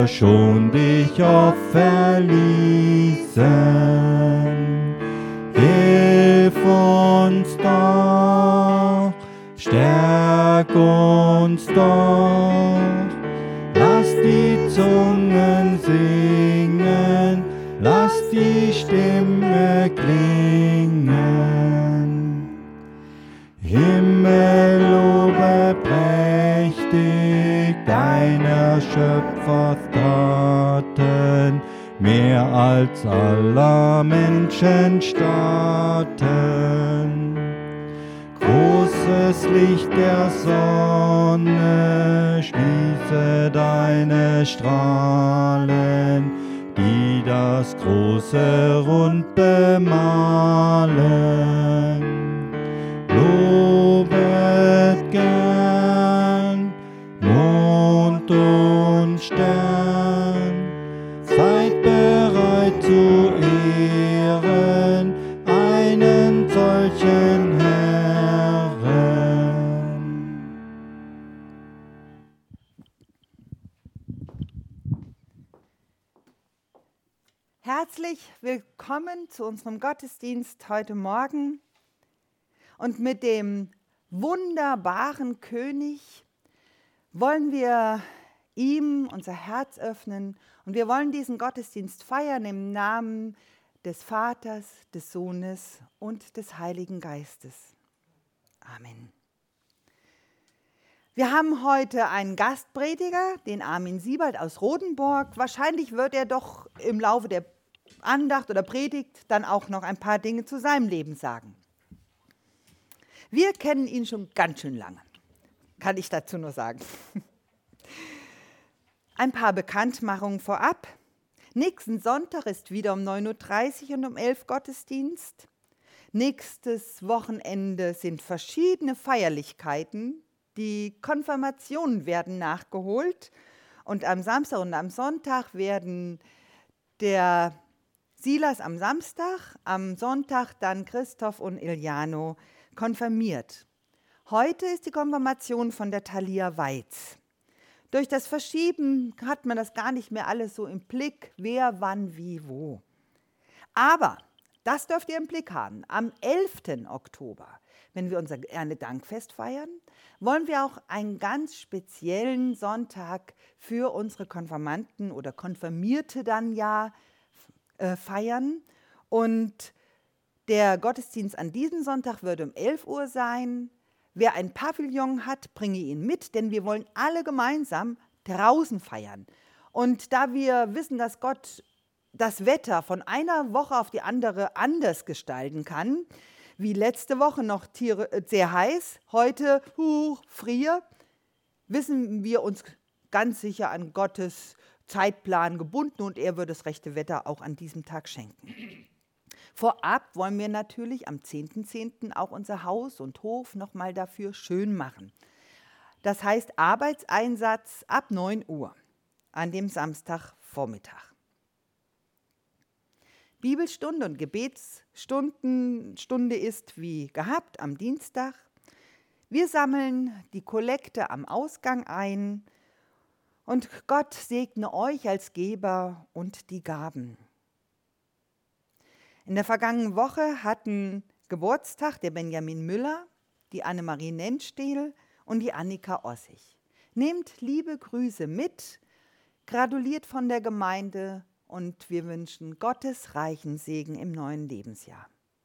schon dich oft verließen. Hilf uns doch, stärk uns doch, lass die Zungen singen, lass die Stimme klingen. Himmel lobe prächtig deiner Schöpfertaten, mehr als aller Menschen Staaten. Großes Licht der Sonne, schließe deine Strahlen, die das große Rund bemalen. Lobet gern Mond und Stern, seid bereit zu ehren einen solchen Herrn. Herzlich willkommen zu unserem Gottesdienst heute Morgen. Und mit dem wunderbaren König wollen wir ihm unser Herz öffnen und wir wollen diesen Gottesdienst feiern im Namen des Vaters, des Sohnes und des Heiligen Geistes. Amen. Wir haben heute einen Gastprediger, den Armin Siebald aus Rodenburg. Wahrscheinlich wird er doch im Laufe der Andacht oder Predigt dann auch noch ein paar Dinge zu seinem Leben sagen. Wir kennen ihn schon ganz schön lange, kann ich dazu nur sagen. Ein paar Bekanntmachungen vorab. Nächsten Sonntag ist wieder um 9.30 Uhr und um 11 Uhr Gottesdienst. Nächstes Wochenende sind verschiedene Feierlichkeiten. Die Konfirmationen werden nachgeholt. Und am Samstag und am Sonntag werden der Silas am Samstag, am Sonntag dann Christoph und Iliano konfirmiert. Heute ist die Konfirmation von der Thalia Weiz. Durch das Verschieben hat man das gar nicht mehr alles so im Blick, wer, wann, wie, wo. Aber das dürft ihr im Blick haben. Am 11. Oktober, wenn wir unser Erntedankfest feiern, wollen wir auch einen ganz speziellen Sonntag für unsere Konfirmanden oder Konfirmierte dann ja feiern. Und der Gottesdienst an diesem Sonntag wird um 11 Uhr sein. Wer ein Pavillon hat, bringe ihn mit, denn wir wollen alle gemeinsam draußen feiern. Und da wir wissen, dass Gott das Wetter von einer Woche auf die andere anders gestalten kann, wie letzte Woche noch sehr heiß, heute frier, wissen wir uns ganz sicher an Gottes Zeitplan gebunden und er wird das rechte Wetter auch an diesem Tag schenken. Vorab wollen wir natürlich am 10.10. auch unser Haus und Hof nochmal dafür schön machen. Das heißt Arbeitseinsatz ab 9 Uhr an dem Samstagvormittag. Bibelstunde und Gebetsstunde ist wie gehabt am Dienstag. Wir sammeln die Kollekte am Ausgang ein und Gott segne euch als Geber und die Gaben. In der vergangenen Woche hatten Geburtstag der Benjamin Müller, die Annemarie Nennstehl und die Annika Ossig. Nehmt liebe Grüße mit, gratuliert von der Gemeinde und wir wünschen Gottes reichen Segen im neuen Lebensjahr.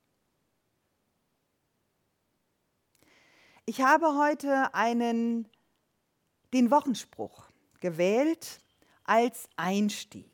Ich habe heute den Wochenspruch gewählt als Einstieg.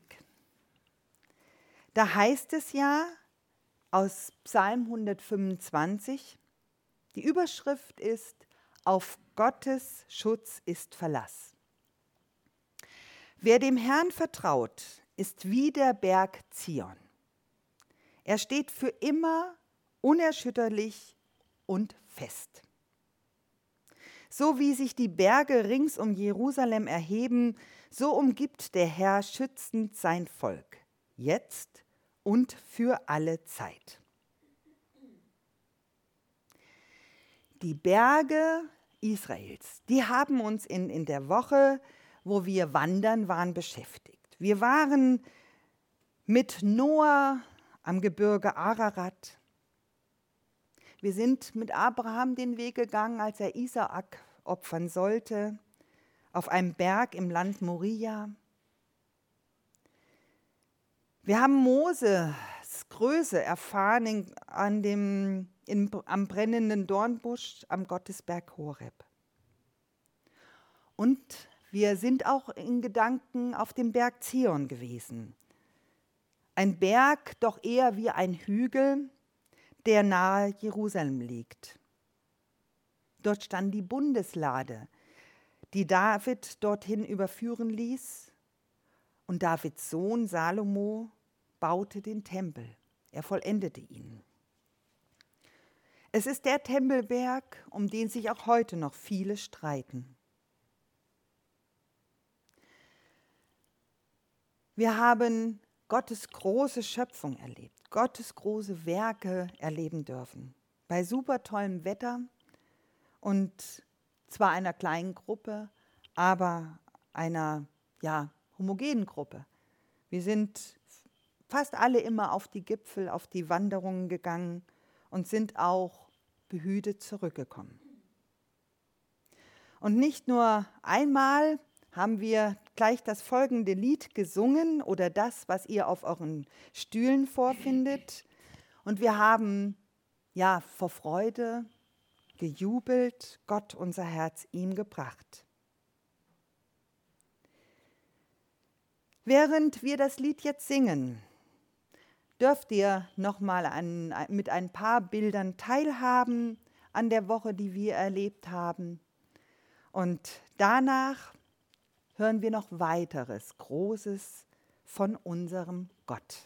Da heißt es ja, aus Psalm 125, die Überschrift ist, auf Gottes Schutz ist Verlass. Wer dem Herrn vertraut, ist wie der Berg Zion. Er steht für immer unerschütterlich und fest. So wie sich die Berge rings um Jerusalem erheben, so umgibt der Herr schützend sein Volk, jetzt und für alle Zeit. Die Berge Israels, die haben uns in der Woche wo wir wandern, waren beschäftigt. Wir waren mit Noah am Gebirge Ararat. Wir sind mit Abraham den Weg gegangen, als er Isaak opfern sollte, auf einem Berg im Land Moria. Wir haben Moses Größe erfahren am brennenden Dornbusch am Gottesberg Horeb. Und wir sind auch in Gedanken auf dem Berg Zion gewesen. Ein Berg, doch eher wie ein Hügel, der nahe Jerusalem liegt. Dort stand die Bundeslade, die David dorthin überführen ließ. Und Davids Sohn Salomo baute den Tempel. Er vollendete ihn. Es ist der Tempelberg, um den sich auch heute noch viele streiten. Wir haben Gottes große Schöpfung erlebt, Gottes große Werke erleben dürfen. Bei super tollem Wetter und zwar einer kleinen Gruppe, aber einer homogenen Gruppe. Wir sind fast alle immer auf die Gipfel, auf die Wanderungen gegangen und sind auch behütet zurückgekommen. Und nicht nur einmal haben wir gleich das folgende Lied gesungen oder das, was ihr auf euren Stühlen vorfindet. Und wir haben vor Freude gejubelt, Gott unser Herz ihm gebracht. Während wir das Lied jetzt singen, dürft ihr nochmal mit ein paar Bildern teilhaben an der Woche, die wir erlebt haben. Und danach hören wir noch weiteres Großes von unserem Gott.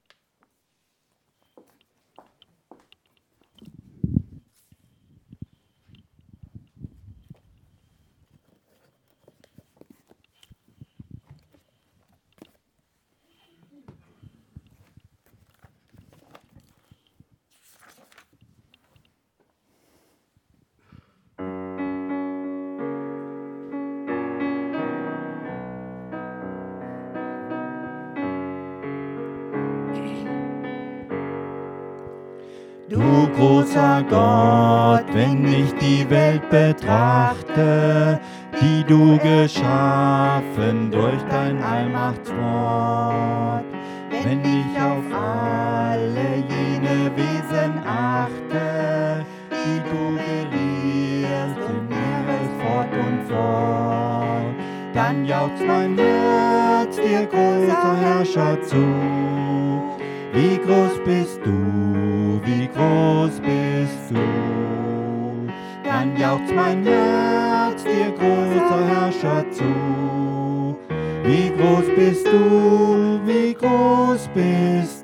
Du großer Gott, wenn ich die Welt betrachte, die du geschaffen durch dein Allmachtswort, wenn ich auf alle jene Wesen achte, die du gelehrst im Meeres fort und fort, dann jauchzt mein Herz dir, großer Herrscher, zu. Wie groß bist du, wie groß bist du? Dann jauchzt mein Herz dir, großer Herrscher, zu. Wie groß bist du, wie groß bist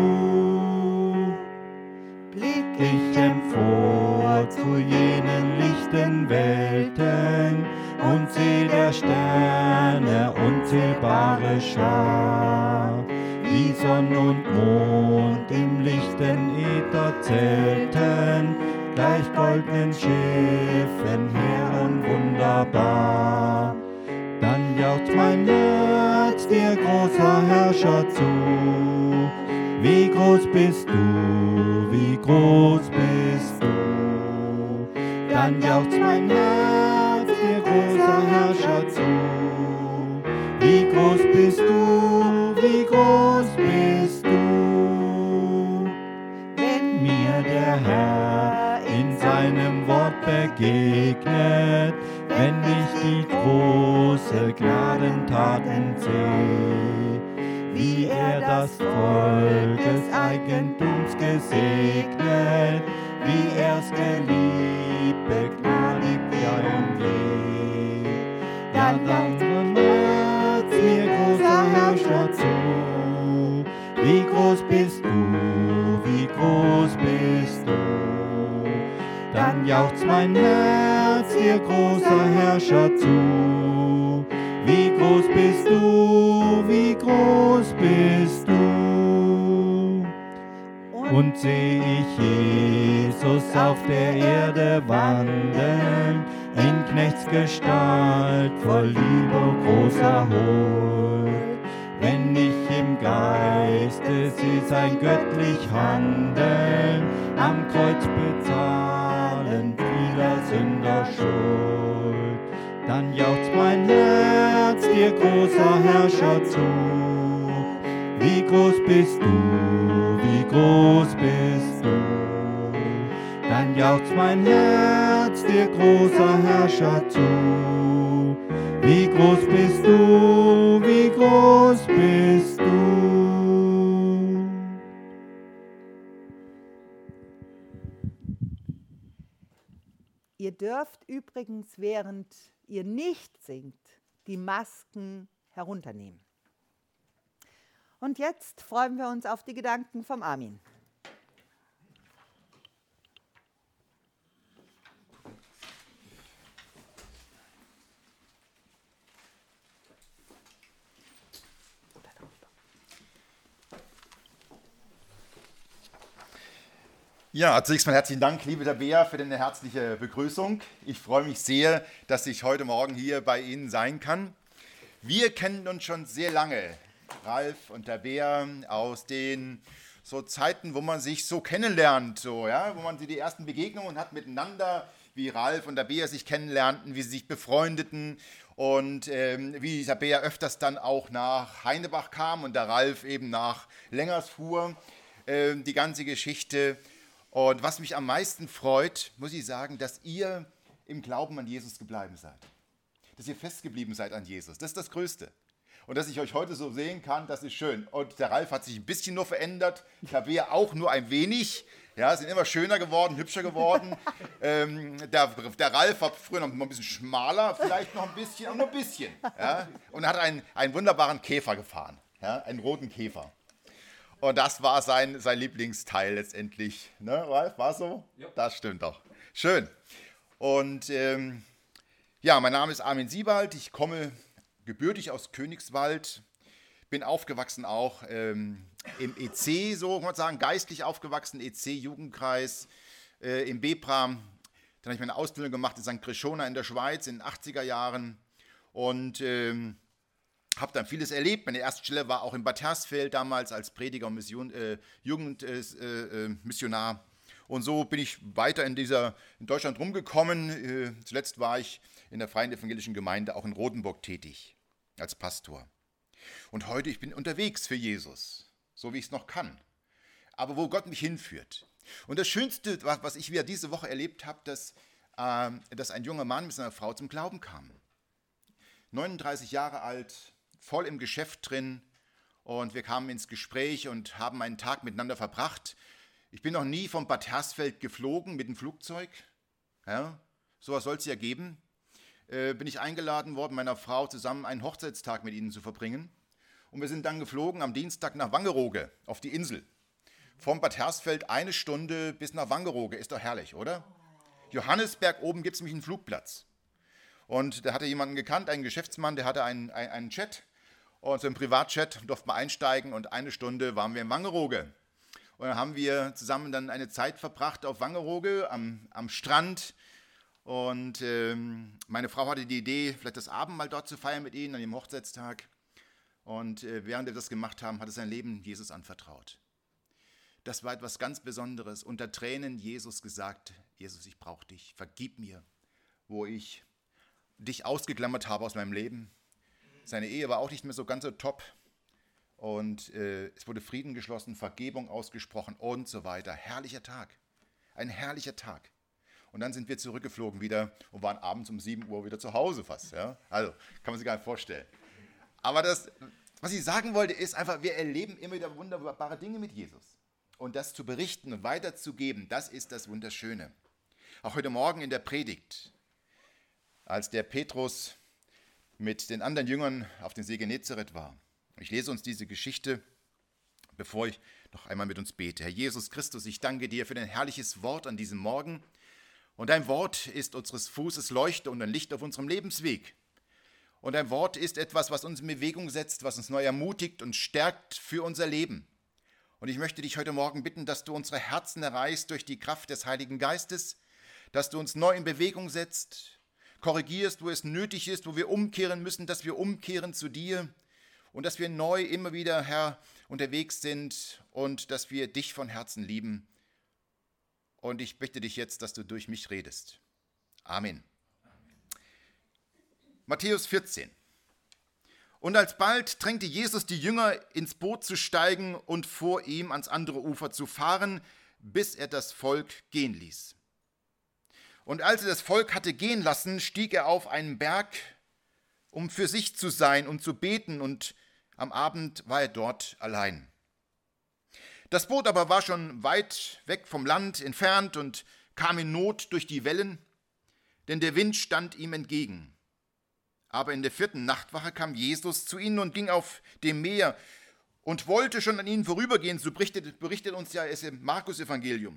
du? Blick ich empor zu jenen lichten Welten und seh der Sterne unzählbare Schar. Wie Sonn und Mond im lichten Äther zelten, gleich goldenen Schiffen hehr und wunderbar. Dann jauchzt mein Herz dir, großer Herrscher, zu. Wie groß bist du, wie groß bist du? Dann jauchzt mein Herz dir, großer Herrscher, zu. Wie groß bist du, wie groß bist du? Wenn mir der Herr in seinem Wort begegnet, wenn ich die große Gnadentaten sehe, wie er das Volk des Eigentums gesegnet, wie er's geliebt, begnadigt ja und je. Dann jauchzt mein Herz mir, großer Herrscher, zu. Wie groß bist du, wie groß bist du? Dann jauchzt mein Herz dir, großer Herrscher, zu. Wie groß bist du, wie groß bist du? Und seh ich Jesus auf der Erde wandeln, in Knechtsgestalt, voll Liebe und großer Huld. Wenn ich im Geiste sehe sein göttlich Handeln, am Kreuz bezahlen vieler Sünder Schuld, dann jauchzt mein Herz dir, großer Herrscher, zu. Wie groß bist du, wie groß bist du? Dann jauchzt mein Herz dir, großer Herrscher, zu. Wie groß bist du, wie groß bist du? Ihr dürft übrigens, während ihr nicht singt, die Masken herunternehmen. Und jetzt freuen wir uns auf die Gedanken vom Armin. Ja, zunächst mal herzlichen Dank, liebe Tabea, für deine herzliche Begrüßung. Ich freue mich sehr, dass ich heute Morgen hier bei Ihnen sein kann. Wir kennen uns schon sehr lange, Ralf und Tabea, aus den so Zeiten, wo man sich so kennenlernt, so, ja, wo man die ersten Begegnungen hat miteinander, wie Ralf und Tabea sich kennenlernten, wie sie sich befreundeten und wie Tabea öfters dann auch nach Heinebach kam und der Ralf eben nach Lengersfuhr, die ganze Geschichte. Und was mich am meisten freut, muss ich sagen, dass ihr im Glauben an Jesus geblieben seid. Dass ihr festgeblieben seid an Jesus. Das ist das Größte. Und dass ich euch heute so sehen kann, das ist schön. Und der Ralf hat sich ein bisschen nur verändert. Tabea auch nur ein wenig. Ja, sind immer schöner geworden, hübscher geworden. Der Ralf war früher noch ein bisschen schmaler, vielleicht noch ein bisschen, aber nur ein bisschen. Ja? Und hat einen wunderbaren Käfer gefahren. Ja? Einen roten Käfer. Und das war sein Lieblingsteil letztendlich. Ne, Ralf, war so? Ja. Das stimmt doch. Schön. Und ja, mein Name ist Armin Siebald. Ich komme gebürtig aus Königswald. Bin aufgewachsen auch im EC, so kann man sagen, geistlich aufgewachsen, EC-Jugendkreis, im BEPRA. Dann habe ich meine Ausbildung gemacht in St. Krishona in der Schweiz in den 80er Jahren. Und habe dann vieles erlebt. Meine erste Stelle war auch in Bad Hersfeld damals als Prediger und Jugendmissionar. Und so bin ich weiter in Deutschland rumgekommen. Zuletzt war ich in der Freien Evangelischen Gemeinde auch in Rotenburg tätig als Pastor. Und heute ich bin unterwegs für Jesus, so wie ich es noch kann. Aber wo Gott mich hinführt. Und das Schönste, was ich wieder diese Woche erlebt habe, dass ein junger Mann mit seiner Frau zum Glauben kam. 39 Jahre alt, voll im Geschäft drin und wir kamen ins Gespräch und haben einen Tag miteinander verbracht. Ich bin noch nie von Bad Hersfeld geflogen mit dem Flugzeug. Ja, sowas soll es ja geben. Bin ich eingeladen worden, meiner Frau zusammen einen Hochzeitstag mit ihnen zu verbringen. Und wir sind dann geflogen am Dienstag nach Wangerooge auf die Insel. Von Bad Hersfeld 1 Stunde bis nach Wangerooge. Ist doch herrlich, oder? Johannesberg oben gibt es nämlich einen Flugplatz. Und da hatte jemanden gekannt, einen Geschäftsmann, der hatte einen Chat. Und so im Privatchat durften wir einsteigen und 1 Stunde waren wir in Wangerooge. Und dann haben wir zusammen dann eine Zeit verbracht auf Wangerooge am Strand. Und meine Frau hatte die Idee, vielleicht das Abendmahl dort zu feiern mit ihnen an dem Hochzeitstag. Und während wir das gemacht haben, hat er sein Leben Jesus anvertraut. Das war etwas ganz Besonderes. Unter Tränen Jesus gesagt, Jesus, ich brauche dich, vergib mir, wo ich dich ausgeklammert habe aus meinem Leben. Seine Ehe war auch nicht mehr so ganz so top. Und es wurde Frieden geschlossen, Vergebung ausgesprochen und so weiter. Herrlicher Tag. Ein herrlicher Tag. Und dann sind wir zurückgeflogen wieder und waren abends um 7 Uhr wieder zu Hause fast. Ja? Also, kann man sich gar nicht vorstellen. Aber das, was ich sagen wollte, ist einfach, wir erleben immer wieder wunderbare Dinge mit Jesus. Und das zu berichten und weiterzugeben, das ist das Wunderschöne. Auch heute Morgen in der Predigt, als der Petrus mit den anderen Jüngern auf dem See Genezareth war. Ich lese uns diese Geschichte, bevor ich noch einmal mit uns bete. Herr Jesus Christus, ich danke dir für dein herrliches Wort an diesem Morgen. Und dein Wort ist unseres Fußes Leuchte und ein Licht auf unserem Lebensweg. Und dein Wort ist etwas, was uns in Bewegung setzt, was uns neu ermutigt und stärkt für unser Leben. Und ich möchte dich heute Morgen bitten, dass du unsere Herzen erreichst durch die Kraft des Heiligen Geistes, dass du uns neu in Bewegung setzt. korrigierst, wo es nötig ist, wo wir umkehren müssen, dass wir umkehren zu dir und dass wir neu immer wieder, Herr, unterwegs sind und dass wir dich von Herzen lieben. Und ich bitte dich jetzt, dass du durch mich redest. Amen. Matthäus 14. Und alsbald drängte Jesus die Jünger, ins Boot zu steigen und vor ihm ans andere Ufer zu fahren, bis er das Volk gehen ließ. Und als er das Volk hatte gehen lassen, stieg er auf einen Berg, um für sich zu sein und zu beten, und am Abend war er dort allein. Das Boot aber war schon weit weg vom Land entfernt und kam in Not durch die Wellen, denn der Wind stand ihm entgegen. Aber in der 4. Nachtwache kam Jesus zu ihnen und ging auf dem Meer und wollte schon an ihnen vorübergehen, so berichtet uns ja es im Markus-Evangelium.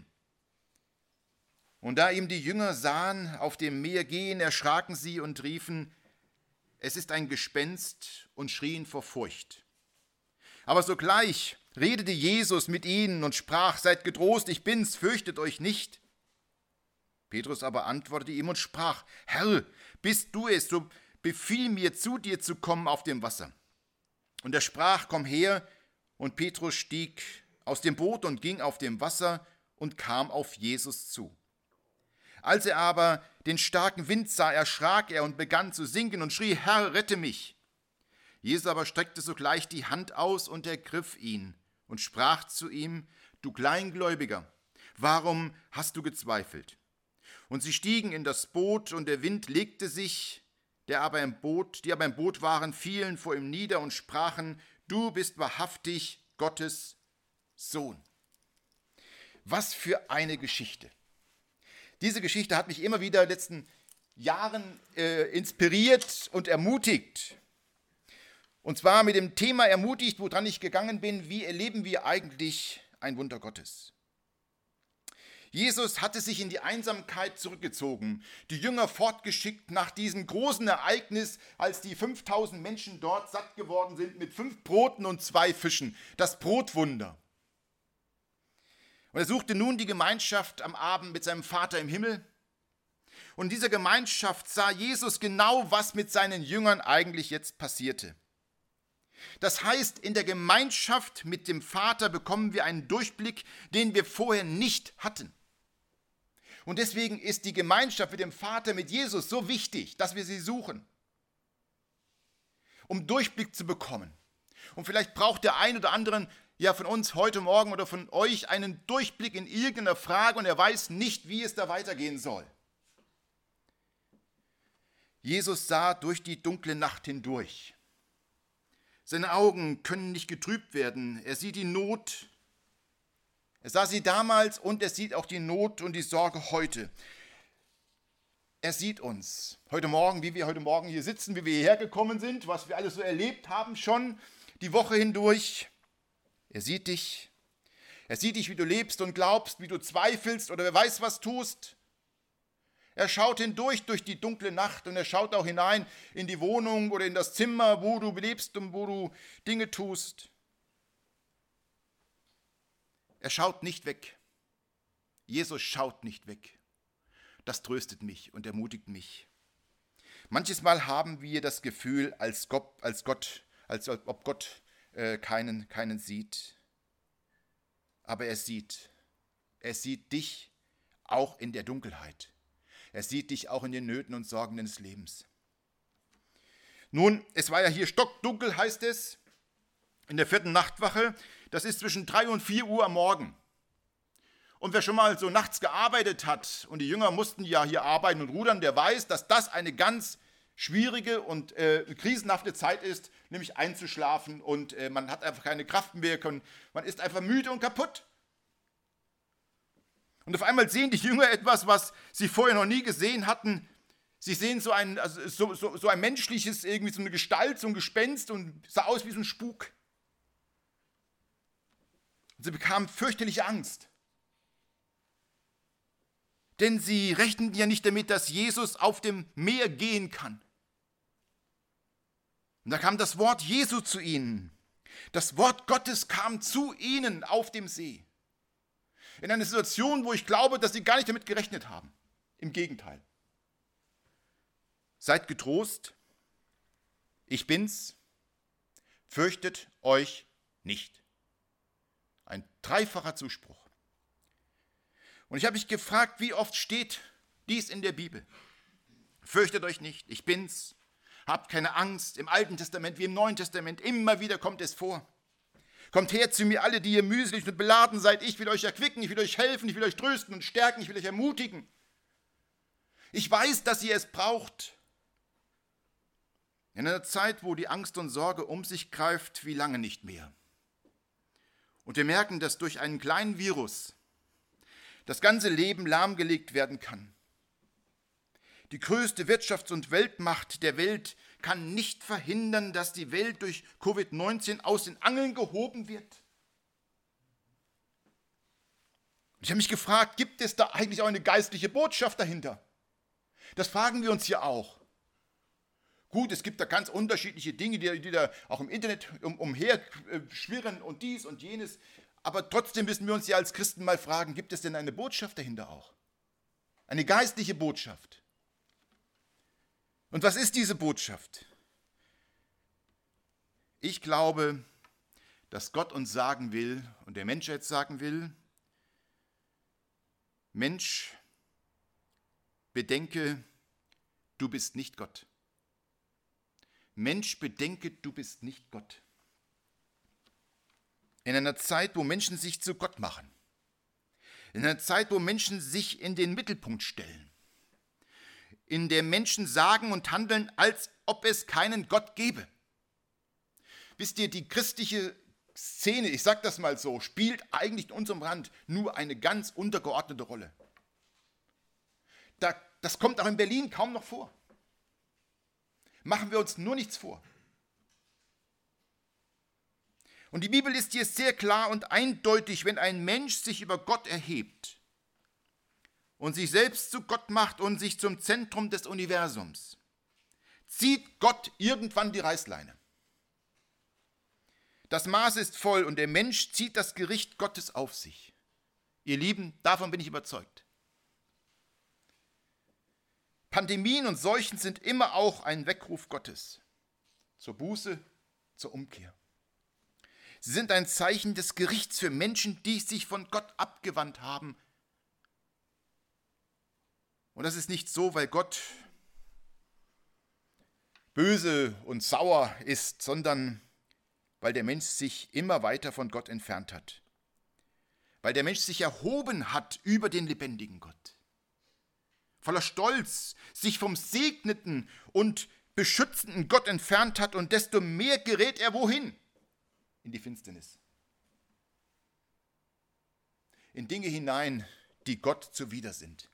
Und da ihm die Jünger sahen auf dem Meer gehen, erschraken sie und riefen, es ist ein Gespenst, und schrien vor Furcht. Aber sogleich redete Jesus mit ihnen und sprach, seid getrost, ich bin's, fürchtet euch nicht. Petrus aber antwortete ihm und sprach, Herr, bist du es, so befiehl mir, zu dir zu kommen auf dem Wasser. Und er sprach, komm her, und Petrus stieg aus dem Boot und ging auf dem Wasser und kam auf Jesus zu. Als er aber den starken Wind sah, erschrak er und begann zu sinken und schrie, Herr, rette mich. Jesus aber streckte sogleich die Hand aus und ergriff ihn und sprach zu ihm, du Kleingläubiger, warum hast du gezweifelt? Und sie stiegen in das Boot, und der Wind legte sich, die aber im Boot waren, fielen vor ihm nieder und sprachen, du bist wahrhaftig Gottes Sohn. Was für eine Geschichte. Diese Geschichte hat mich immer wieder in den letzten Jahren inspiriert und ermutigt. Und zwar mit dem Thema ermutigt, woran ich gegangen bin, wie erleben wir eigentlich ein Wunder Gottes? Jesus hatte sich in die Einsamkeit zurückgezogen, die Jünger fortgeschickt nach diesem großen Ereignis, als die 5000 Menschen dort satt geworden sind mit 5 Broten und 2 Fischen, das Brotwunder. Und er suchte nun die Gemeinschaft am Abend mit seinem Vater im Himmel. Und in dieser Gemeinschaft sah Jesus genau, was mit seinen Jüngern eigentlich jetzt passierte. Das heißt, in der Gemeinschaft mit dem Vater bekommen wir einen Durchblick, den wir vorher nicht hatten. Und deswegen ist die Gemeinschaft mit dem Vater, mit Jesus, so wichtig, dass wir sie suchen, um Durchblick zu bekommen. Und vielleicht braucht der ein oder andere ja von uns heute Morgen oder von euch einen Durchblick in irgendeiner Frage und er weiß nicht, wie es da weitergehen soll. Jesus sah durch die dunkle Nacht hindurch. Seine Augen können nicht getrübt werden. Er sieht die Not. Er sah sie damals und er sieht auch die Not und die Sorge heute. Er sieht uns heute Morgen, wie wir heute Morgen hier sitzen, wie wir hierher gekommen sind, was wir alles so erlebt haben schon die Woche hindurch. Er sieht dich. Er sieht dich, wie du lebst und glaubst, wie du zweifelst oder wer weiß, was tust. Er schaut hindurch durch die dunkle Nacht und er schaut auch hinein in die Wohnung oder in das Zimmer, wo du lebst und wo du Dinge tust. Er schaut nicht weg. Jesus schaut nicht weg. Das tröstet mich und ermutigt mich. Manches Mal haben wir das Gefühl, als ob Gott keinen sieht. Aber er sieht dich auch in der Dunkelheit. Er sieht dich auch in den Nöten und Sorgen deines Lebens. Nun, es war ja hier stockdunkel, heißt es, in der 4. Nachtwache. Das ist zwischen 3 und 4 Uhr am Morgen. Und wer schon mal so nachts gearbeitet hat, und die Jünger mussten ja hier arbeiten und rudern, der weiß, dass das eine ganz schwierige und krisenhafte Zeit ist, nämlich einzuschlafen und man hat einfach keine Kraft mehr, man ist einfach müde und kaputt. Und auf einmal sehen die Jünger etwas, was sie vorher noch nie gesehen hatten. Sie sehen so ein menschliches, irgendwie so eine Gestalt, so ein Gespenst und sah aus wie so ein Spuk. Und sie bekamen fürchterliche Angst. Denn sie rechneten ja nicht damit, dass Jesus auf dem Meer gehen kann. Und da kam das Wort Jesu zu ihnen. Das Wort Gottes kam zu ihnen auf dem See. In einer Situation, wo ich glaube, dass sie gar nicht damit gerechnet haben. Im Gegenteil. seid getrost, ich bin's, fürchtet euch nicht. Ein dreifacher Zuspruch. Und ich habe mich gefragt, wie oft steht dies in der Bibel? Fürchtet euch nicht, ich bin's, habt keine Angst, im Alten Testament wie im Neuen Testament, immer wieder kommt es vor. Kommt her zu mir alle, die ihr mühselig und beladen seid, ich will euch erquicken, ich will euch helfen, ich will euch trösten und stärken, ich will euch ermutigen. Ich weiß, dass ihr es braucht. In einer Zeit, wo die Angst und Sorge um sich greift, wie lange nicht mehr. Und wir merken, dass durch einen kleinen Virus das ganze Leben lahmgelegt werden kann. Die größte Wirtschafts- und Weltmacht der Welt kann nicht verhindern, dass die Welt durch Covid-19 aus den Angeln gehoben wird. Ich habe mich gefragt, gibt es da eigentlich auch eine geistliche Botschaft dahinter? Das fragen wir uns hier auch. Gut, es gibt da ganz unterschiedliche Dinge, die da auch im Internet umher schwirren und dies und jenes. Aber trotzdem müssen wir uns ja als Christen mal fragen, gibt es denn eine Botschaft dahinter auch? Eine geistliche Botschaft. Und was ist diese Botschaft? Ich glaube, dass Gott uns sagen will und der Mensch jetzt sagen will, Mensch, bedenke, du bist nicht Gott. Mensch, bedenke, du bist nicht Gott. In einer Zeit, wo Menschen sich zu Gott machen. In einer Zeit, wo Menschen sich in den Mittelpunkt stellen. In der Menschen sagen und handeln, als ob es keinen Gott gäbe. Wisst ihr, die christliche Szene, ich sage das mal so, spielt eigentlich in unserem Land nur eine ganz untergeordnete Rolle. Das kommt auch in Berlin kaum noch vor. Machen wir uns nur nichts vor. Und die Bibel ist hier sehr klar und eindeutig, wenn ein Mensch sich über Gott erhebt und sich selbst zu Gott macht und sich zum Zentrum des Universums, zieht Gott irgendwann die Reißleine. Das Maß ist voll und der Mensch zieht das Gericht Gottes auf sich. Ihr Lieben, davon bin ich überzeugt. Pandemien und Seuchen sind immer auch ein Weckruf Gottes zur Buße, zur Umkehr. Sie sind ein Zeichen des Gerichts für Menschen, die sich von Gott abgewandt haben. Und das ist nicht so, weil Gott böse und sauer ist, sondern weil der Mensch sich immer weiter von Gott entfernt hat. Weil der Mensch sich erhoben hat über den lebendigen Gott. Voller Stolz sich vom segneten und beschützenden Gott entfernt hat und desto mehr gerät er wohin? In die Finsternis. In Dinge hinein, die Gott zuwider sind.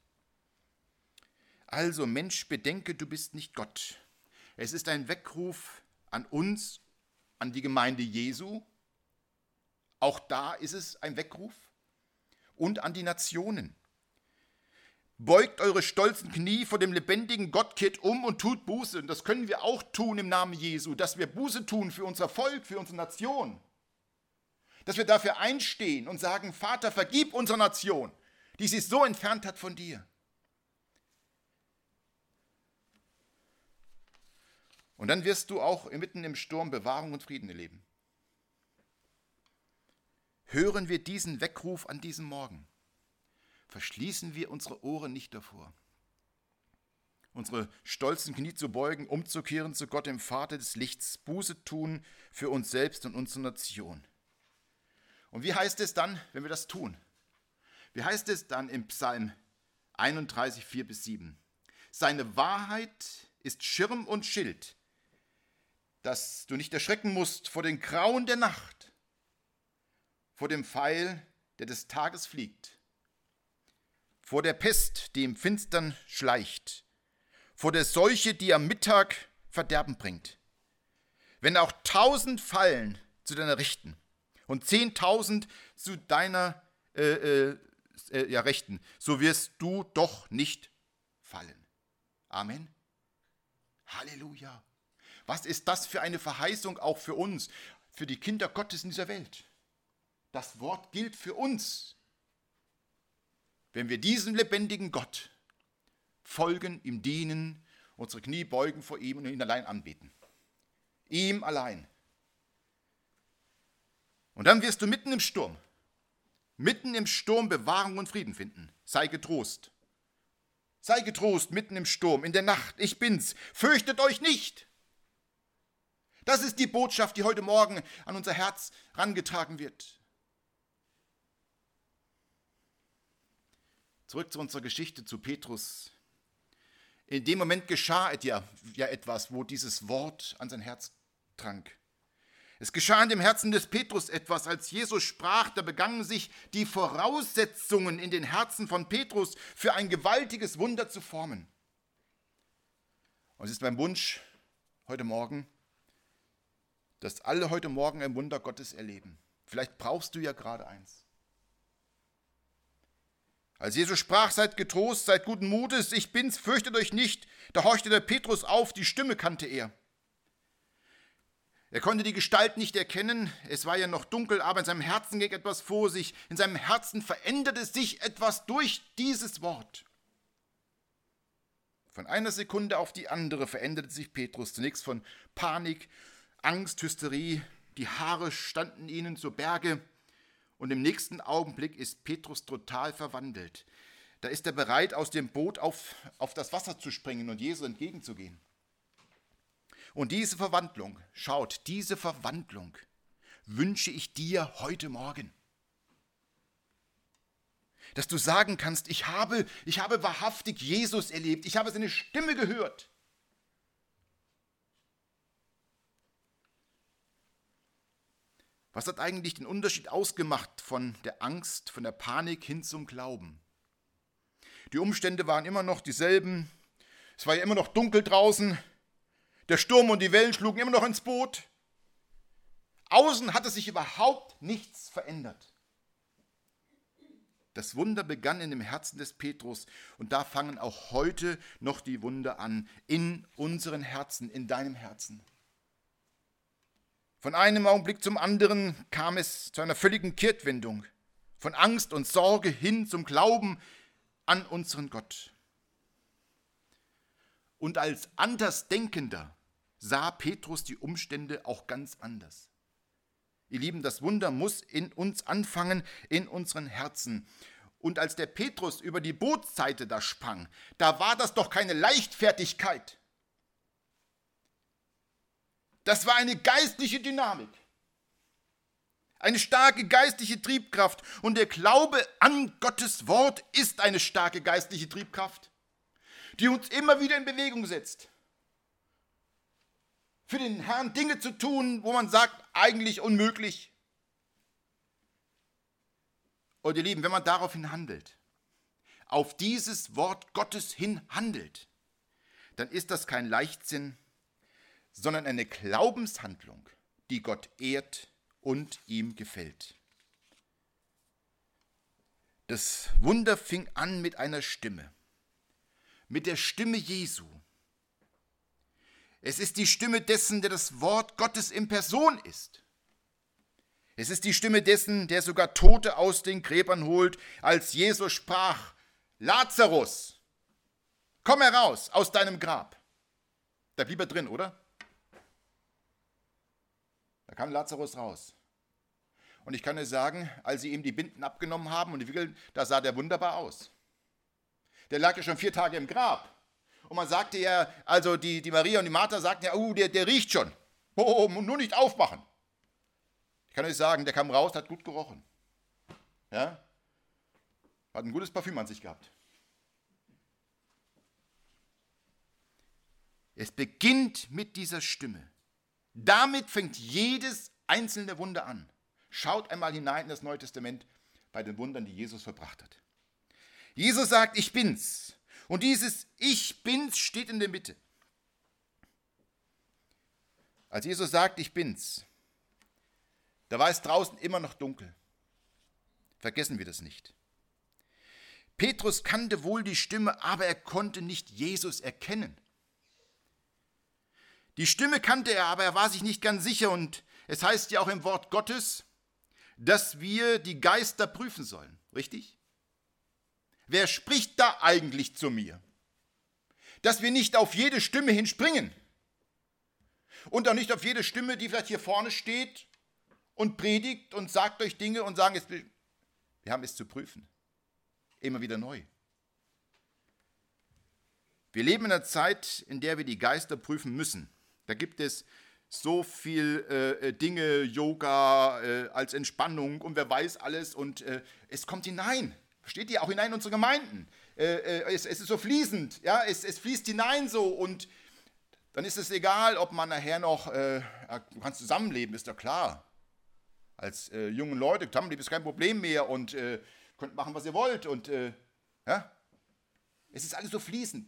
Also Mensch, bedenke, du bist nicht Gott. Es ist ein Weckruf an uns, an die Gemeinde Jesu. Auch da ist es ein Weckruf. Und an die Nationen. Beugt eure stolzen Knie vor dem lebendigen Gott, kehrt um und tut Buße. Und das können wir auch tun im Namen Jesu, dass wir Buße tun für unser Volk, für unsere Nation. Dass wir dafür einstehen und sagen, Vater, vergib unserer Nation, die sich so entfernt hat von dir. Und dann wirst du auch mitten im Sturm Bewahrung und Frieden erleben. Hören wir diesen Weckruf an diesem Morgen. Verschließen wir unsere Ohren nicht davor. Unsere stolzen Knie zu beugen, umzukehren zu Gott, dem Vater des Lichts, Buße tun für uns selbst und unsere Nation. Und wie heißt es dann, wenn wir das tun? Wie heißt es dann im Psalm 31, 4-7? Seine Wahrheit ist Schirm und Schild, dass du nicht erschrecken musst vor den Grauen der Nacht, vor dem Pfeil, der des Tages fliegt, vor der Pest, die im Finstern schleicht, vor der Seuche, die am Mittag Verderben bringt. Wenn auch 1000 fallen zu deiner Rechten und 10.000 zu deiner Rechten, so wirst du doch nicht fallen. Amen. Halleluja. Was ist das für eine Verheißung auch für uns, für die Kinder Gottes in dieser Welt? Das Wort gilt für uns. Wenn wir diesem lebendigen Gott folgen, ihm dienen unsere Knie beugen vor ihm und ihn allein anbeten. Ihm allein. Und dann wirst du mitten im Sturm Bewahrung und Frieden finden. Sei getrost. Sei getrost mitten im Sturm, in der Nacht. Ich bin's. Fürchtet euch nicht. Das ist die Botschaft, die heute Morgen an unser Herz herangetragen wird. Zurück zu unserer Geschichte, zu Petrus. In dem Moment geschah ja etwas, wo dieses Wort an sein Herz drang. Es geschah in dem Herzen des Petrus etwas, als Jesus sprach, da begannen sich die Voraussetzungen in den Herzen von Petrus für ein gewaltiges Wunder zu formen. Und es ist mein Wunsch heute Morgen, dass alle heute Morgen ein Wunder Gottes erleben. Vielleicht brauchst du ja gerade eins. Als Jesus sprach, seid getrost, seid guten Mutes, ich bin's, fürchtet euch nicht, da horchte der Petrus auf, die Stimme kannte er. Er konnte die Gestalt nicht erkennen, es war ja noch dunkel, aber in seinem Herzen ging etwas vor sich. In seinem Herzen veränderte sich etwas durch dieses Wort. Von einer Sekunde auf die andere veränderte sich Petrus. Zunächst von Panik, Angst, Hysterie, die Haare standen ihnen zu Berge. Und im nächsten Augenblick ist Petrus total verwandelt. Da ist er bereit, aus dem Boot auf das Wasser zu springen und Jesus entgegenzugehen. Und diese Verwandlung, schaut, diese Verwandlung wünsche ich dir heute Morgen. Dass du sagen kannst, ich habe wahrhaftig Jesus erlebt, ich habe seine Stimme gehört. Was hat eigentlich den Unterschied ausgemacht von der Angst, von der Panik hin zum Glauben? Die Umstände waren immer noch dieselben, es war ja immer noch dunkel draußen, der Sturm und die Wellen schlugen immer noch ins Boot. Außen hatte sich überhaupt nichts verändert. Das Wunder begann in dem Herzen des Petrus und da fangen auch heute noch die Wunder an, in unseren Herzen, in deinem Herzen. Von einem Augenblick zum anderen kam es zu einer völligen Kehrtwendung, von Angst und Sorge hin zum Glauben an unseren Gott. Und als Andersdenkender sah Petrus die Umstände auch ganz anders. Ihr Lieben, das Wunder muss in uns anfangen, in unseren Herzen. Und als der Petrus über die Bootsseite da sprang, da war das doch keine Leichtfertigkeit. Das war eine geistliche Dynamik, eine starke geistliche Triebkraft. Und der Glaube an Gottes Wort ist eine starke geistliche Triebkraft, die uns immer wieder in Bewegung setzt. Für den Herrn Dinge zu tun, wo man sagt, eigentlich unmöglich. Und ihr Lieben, wenn man daraufhin handelt, auf dieses Wort Gottes hin handelt, dann ist das kein Leichtsinn, sondern eine Glaubenshandlung, die Gott ehrt und ihm gefällt. Das Wunder fing an mit einer Stimme, mit der Stimme Jesu. Es ist die Stimme dessen, der das Wort Gottes in Person ist. Es ist die Stimme dessen, der sogar Tote aus den Gräbern holt, als Jesus sprach, Lazarus, komm heraus aus deinem Grab. Da blieb er drin, oder? Da kam Lazarus raus. Und ich kann dir sagen, als sie ihm die Binden abgenommen haben und die Wickel, da sah der wunderbar aus. Der lag ja schon 4 Tage im Grab. Und man sagte ja, also die Maria und die Martha sagten ja, der riecht schon. Oh, nur nicht aufmachen. Ich kann euch sagen, der kam raus, hat gut gerochen. Ja? Hat ein gutes Parfüm an sich gehabt. Es beginnt mit dieser Stimme. Damit fängt jedes einzelne Wunder an. Schaut einmal hinein in das Neue Testament bei den Wundern, die Jesus verbracht hat. Jesus sagt, ich bin's. Und dieses Ich bin's steht in der Mitte. Als Jesus sagt, ich bin's, da war es draußen immer noch dunkel. Vergessen wir das nicht. Petrus kannte wohl die Stimme, aber er konnte nicht Jesus erkennen. Die Stimme kannte er, aber er war sich nicht ganz sicher. Und es heißt ja auch im Wort Gottes, dass wir die Geister prüfen sollen. Richtig? Wer spricht da eigentlich zu mir? dass wir nicht auf jede Stimme hinspringen und auch nicht auf jede Stimme, die vielleicht hier vorne steht und predigt und sagt euch Dinge und sagen, wir haben es zu prüfen. Immer wieder neu. Wir leben in einer Zeit, in der wir die Geister prüfen müssen. Da gibt es so viel Dinge, Yoga als Entspannung und wer weiß alles und es kommt hinein. Versteht ihr? Auch hinein in unsere Gemeinden. Es ist so fließend, ja? Es fließt hinein so und dann ist es egal, ob man nachher noch, du kannst zusammenleben, ist doch klar. Als junge Leute, zusammenleben ist kein Problem mehr und könnt machen, was ihr wollt und ja? Es ist alles so fließend.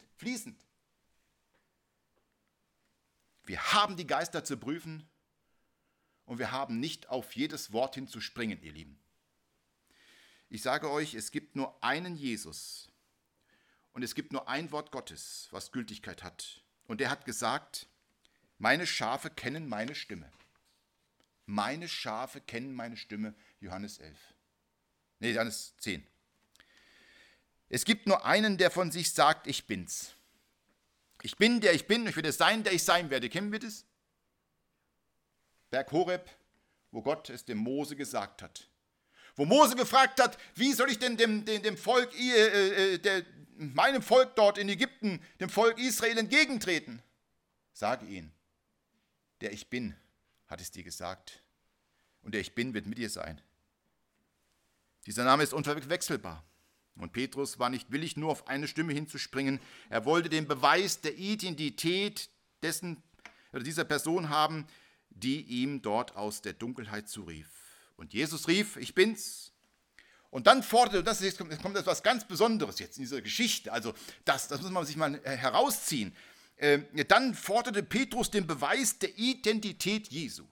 Wir haben die Geister zu prüfen und wir haben nicht auf jedes Wort hinzuspringen, ihr Lieben. Ich sage euch, es gibt nur einen Jesus und es gibt nur ein Wort Gottes, was Gültigkeit hat. Und er hat gesagt, meine Schafe kennen meine Stimme. Meine Schafe kennen meine Stimme, Johannes 10. Es gibt nur einen, der von sich sagt, ich bin's. Ich bin, der ich bin, ich werde sein, der ich sein werde. Kennen wir das? Berg Horeb, wo Gott es dem Mose gesagt hat. Wo Mose gefragt hat, wie soll ich denn dem Volk, meinem Volk dort in Ägypten, dem Volk Israel entgegentreten? Sage ihn, der ich bin, hat es dir gesagt. Und der ich bin, wird mit dir sein. Dieser Name ist unverwechselbar. Und Petrus war nicht willig, nur auf eine Stimme hinzuspringen. Er wollte den Beweis der Identität dieser Person haben, die ihm dort aus der Dunkelheit zurief. Und Jesus rief, ich bin's. Und dann forderte, jetzt kommt etwas ganz Besonderes jetzt in dieser Geschichte, also das muss man sich mal herausziehen. Dann forderte Petrus den Beweis der Identität Jesu.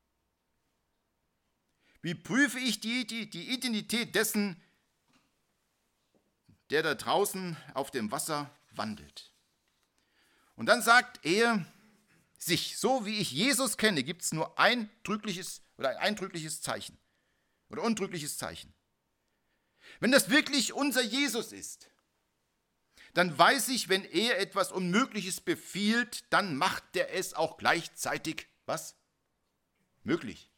Wie prüfe ich die Identität dessen, der da draußen auf dem Wasser wandelt? Und dann sagt er sich, so wie ich Jesus kenne, gibt es nur ein trügliches Zeichen oder untrügliches Zeichen. Wenn das wirklich unser Jesus ist, dann weiß ich, wenn er etwas Unmögliches befiehlt, dann macht er es auch gleichzeitig, was? Möglich.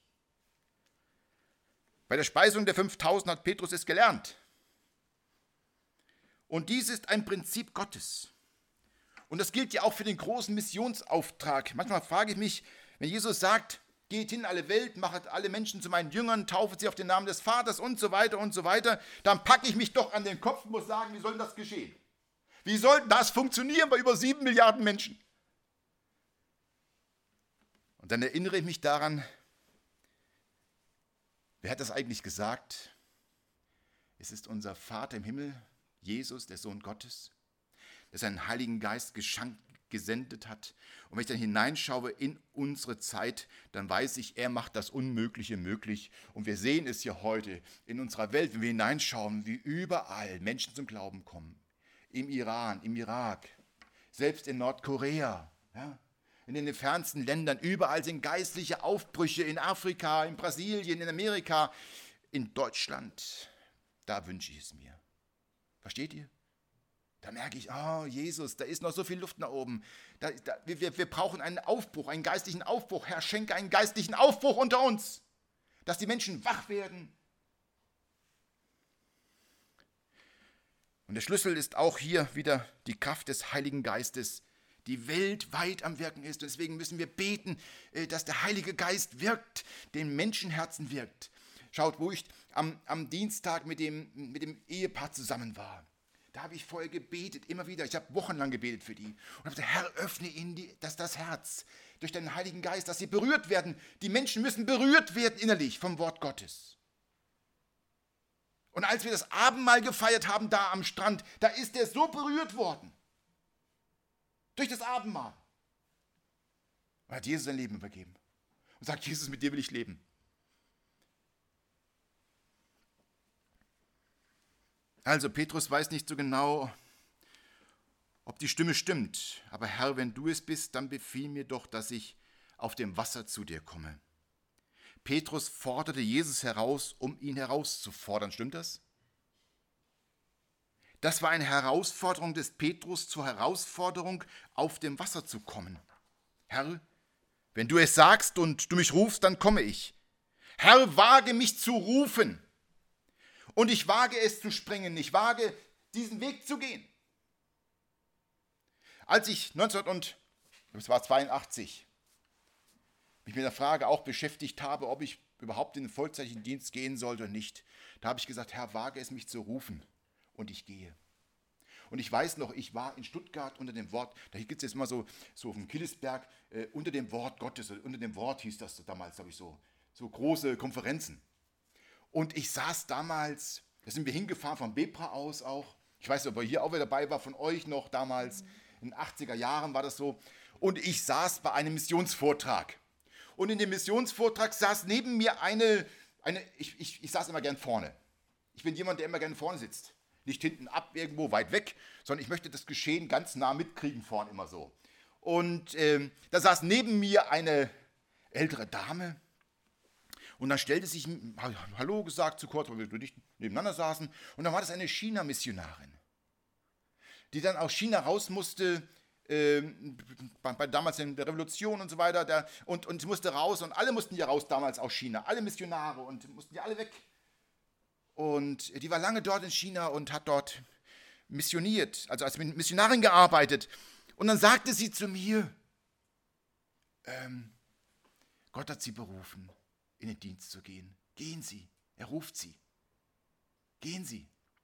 Bei der Speisung der 5000 hat Petrus es gelernt. Und dies ist ein Prinzip Gottes. Und das gilt ja auch für den großen Missionsauftrag. Manchmal frage ich mich, wenn Jesus sagt, geht hin in alle Welt, machet alle Menschen zu meinen Jüngern, taufet sie auf den Namen des Vaters und so weiter, dann packe ich mich doch an den Kopf und muss sagen, wie soll das geschehen? Wie soll das funktionieren bei über 7 Milliarden Menschen? Und dann erinnere ich mich daran, wer hat das eigentlich gesagt? Es ist unser Vater im Himmel, Jesus, der Sohn Gottes, der seinen Heiligen Geist gesendet hat. Und wenn ich dann hineinschaue in unsere Zeit, dann weiß ich, er macht das Unmögliche möglich. Und wir sehen es hier heute in unserer Welt, wenn wir hineinschauen, wie überall Menschen zum Glauben kommen. Im Iran, im Irak, selbst in Nordkorea, ja, in den fernsten Ländern, überall sind geistliche Aufbrüche in Afrika, in Brasilien, in Amerika, in Deutschland. Da wünsche ich es mir. Versteht ihr? Da merke ich, oh Jesus, da ist noch so viel Luft nach oben. Wir brauchen einen Aufbruch, einen geistlichen Aufbruch. Herr, schenke einen geistlichen Aufbruch unter uns, dass die Menschen wach werden. Und der Schlüssel ist auch hier wieder die Kraft des Heiligen Geistes, die weltweit am Wirken ist. Und deswegen müssen wir beten, dass der Heilige Geist wirkt, den Menschenherzen wirkt. Schaut, wo ich am Dienstag mit dem Ehepaar zusammen war. Da habe ich vorher gebetet, immer wieder. Ich habe wochenlang gebetet für die. Und habe gesagt, Herr, öffne ihnen das Herz durch deinen Heiligen Geist, dass sie berührt werden. Die Menschen müssen berührt werden innerlich vom Wort Gottes. Und als wir das Abendmahl gefeiert haben, da am Strand, da ist er so berührt worden. Durch das Abendmahl. Und hat Jesus sein Leben übergeben. Und sagt, Jesus, mit dir will ich leben. Also, Petrus weiß nicht so genau, ob die Stimme stimmt. Aber Herr, wenn du es bist, dann befiehl mir doch, dass ich auf dem Wasser zu dir komme. Petrus forderte Jesus heraus, um ihn herauszufordern. Stimmt das? Das war eine Herausforderung des Petrus zur Herausforderung, auf dem Wasser zu kommen. Herr, wenn du es sagst und du mich rufst, dann komme ich. Herr, wage mich zu rufen. Und ich wage es zu springen. Ich wage, diesen Weg zu gehen. Als ich 1982 mich mit der Frage auch beschäftigt habe, ob ich überhaupt in den vollzeitlichen Dienst gehen sollte oder nicht, da habe ich gesagt, Herr, wage es mich zu rufen. Und ich gehe. Und ich weiß noch, ich war in Stuttgart unter dem Wort, da gibt es jetzt immer so auf dem Killesberg, unter dem Wort Gottes, unter dem Wort hieß das damals, glaube ich, so große Konferenzen. Und ich saß damals, da sind wir hingefahren von Bebra aus auch, ich weiß nicht, ob ihr hier auch wieder dabei war, von euch noch damals, in den 80er Jahren war das so. Und ich saß bei einem Missionsvortrag. Und in dem Missionsvortrag saß neben mir ich saß immer gern vorne. Ich bin jemand, der immer gerne vorne sitzt. Nicht hinten ab, irgendwo weit weg, sondern ich möchte das Geschehen ganz nah mitkriegen, vorne immer so. Und da saß neben mir eine ältere Dame und dann stellte sich, Hallo gesagt, zu kurz, weil wir nicht nebeneinander saßen, und dann war das eine China-Missionarin, die dann aus China raus musste, damals in der Revolution und so weiter, und sie musste raus und alle mussten ja raus damals aus China, alle Missionare, und mussten ja alle weg. Und die war lange dort in China und hat dort missioniert, also als Missionarin gearbeitet. Und dann sagte sie zu mir, Gott hat sie berufen, in den Dienst zu gehen. Gehen Sie, er ruft Sie. Gehen Sie.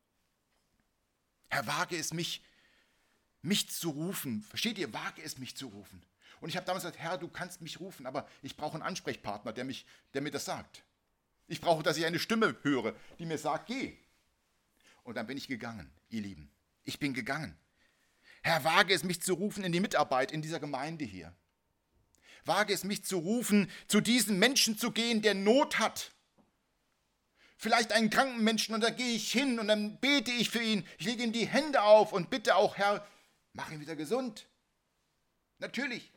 Herr, wage es mich zu rufen. Versteht ihr? Wage es mich zu rufen. Und ich habe damals gesagt, Herr, du kannst mich rufen, aber ich brauche einen Ansprechpartner, der mir das sagt. Ich brauche, dass ich eine Stimme höre, die mir sagt, geh. Und dann bin ich gegangen, ihr Lieben. Ich bin gegangen. Herr, wage es mich zu rufen in die Mitarbeit in dieser Gemeinde hier. Wage es mich zu rufen, zu diesen Menschen zu gehen, der Not hat. Vielleicht einen kranken Menschen, und da gehe ich hin und dann bete ich für ihn. Ich lege ihm die Hände auf und bitte auch, Herr, mach ihn wieder gesund. Natürlich.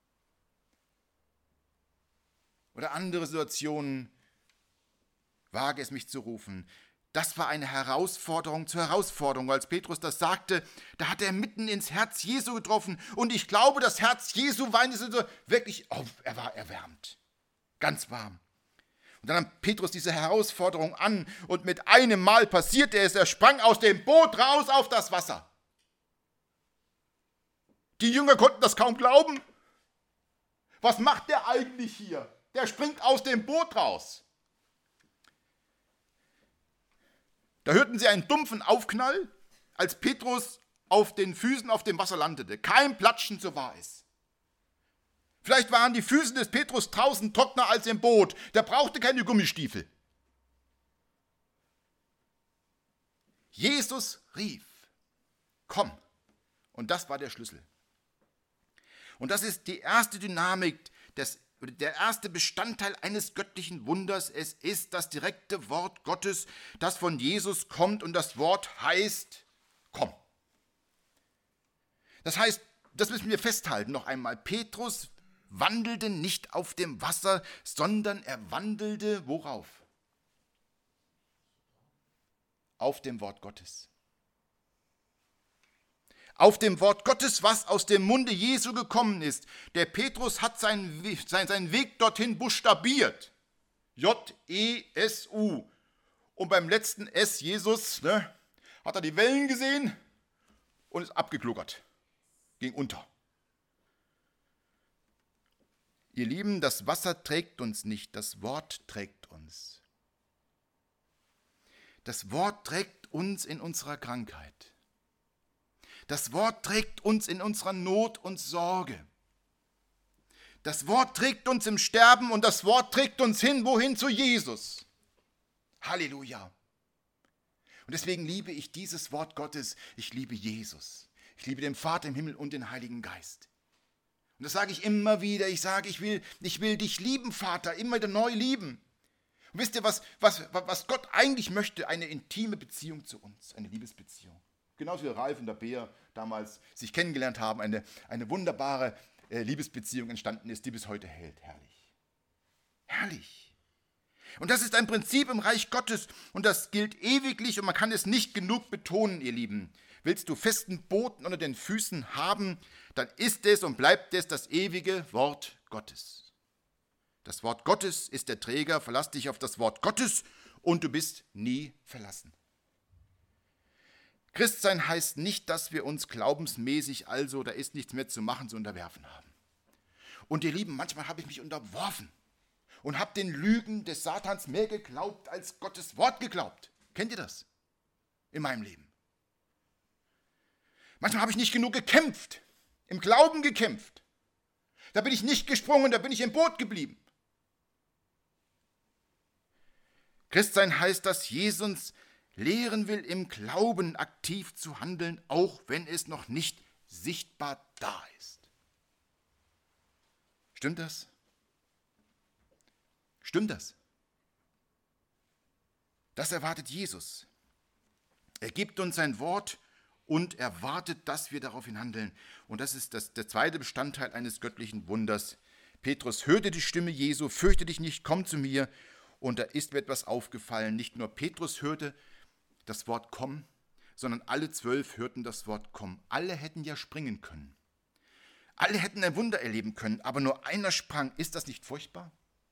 Oder andere Situationen. Wage es mich zu rufen. Das war eine Herausforderung zur Herausforderung. Als Petrus das sagte, da hat er mitten ins Herz Jesu getroffen. Und ich glaube, das Herz Jesu war in dieser Situation wirklich, er war erwärmt. Ganz warm. Und dann nahm Petrus diese Herausforderung an und mit einem Mal passierte es. Er sprang aus dem Boot raus auf das Wasser. Die Jünger konnten das kaum glauben. Was macht der eigentlich hier? Der springt aus dem Boot raus. Da hörten sie einen dumpfen Aufknall, als Petrus auf den Füßen auf dem Wasser landete. Kein Platschen, so war es. Vielleicht waren die Füße des Petrus draußen trockener als im Boot. Der brauchte keine Gummistiefel. Jesus rief, komm. Und das war der Schlüssel. Und das ist die erste Dynamik, der erste Bestandteil eines göttlichen Wunders. Es ist das direkte Wort Gottes, das von Jesus kommt, und das Wort heißt, komm. Das heißt, das müssen wir festhalten noch einmal. Petrus wandelte nicht auf dem Wasser, sondern er wandelte worauf? Auf dem Wort Gottes. Auf dem Wort Gottes, was aus dem Munde Jesu gekommen ist. Der Petrus hat seinen Weg dorthin buchstabiert. J-E-S-U. Und beim letzten S, Jesus, hat er die Wellen gesehen und ist abgekluckert. Ging unter. Ihr Lieben, das Wasser trägt uns nicht, das Wort trägt uns. Das Wort trägt uns in unserer Krankheit. Das Wort trägt uns in unserer Not und Sorge. Das Wort trägt uns im Sterben und das Wort trägt uns wohin? Zu Jesus. Halleluja. Und deswegen liebe ich dieses Wort Gottes. Ich liebe Jesus. Ich liebe den Vater im Himmel und den Heiligen Geist. Und das sage ich immer wieder. Ich sage, ich will dich lieben, Vater, immer wieder neu lieben. Und wisst ihr, was Gott eigentlich möchte? Eine intime Beziehung zu uns, eine Liebesbeziehung. Genauso wie Ralf und der Bea damals sich kennengelernt haben, eine wunderbare Liebesbeziehung entstanden ist, die bis heute hält. Herrlich. Herrlich. Und das ist ein Prinzip im Reich Gottes und das gilt ewiglich und man kann es nicht genug betonen, ihr Lieben. Willst du festen Boden unter den Füßen haben, dann ist es und bleibt es das ewige Wort Gottes. Das Wort Gottes ist der Träger, verlass dich auf das Wort Gottes und du bist nie verlassen. Christsein heißt nicht, dass wir uns glaubensmäßig, also da ist nichts mehr zu machen, zu unterwerfen haben. Und ihr Lieben, manchmal habe ich mich unterworfen und habe den Lügen des Satans mehr geglaubt, als Gottes Wort geglaubt. Kennt ihr das? In meinem Leben. Manchmal habe ich nicht genug gekämpft, im Glauben gekämpft. Da bin ich nicht gesprungen, da bin ich im Boot geblieben. Christsein heißt, dass Jesus lehren will, im Glauben aktiv zu handeln, auch wenn es noch nicht sichtbar da ist. Stimmt das? Stimmt das? Das erwartet Jesus. Er gibt uns sein Wort und erwartet, dass wir daraufhin handeln. Und das ist der zweite Bestandteil eines göttlichen Wunders. Petrus hörte die Stimme Jesu, fürchte dich nicht, komm zu mir. Und da ist mir etwas aufgefallen. Nicht nur Petrus hörte das Wort komm, sondern alle 12 hörten das Wort komm. Alle hätten ja springen können. Alle hätten ein Wunder erleben können, aber nur einer sprang. Ist das nicht furchtbar?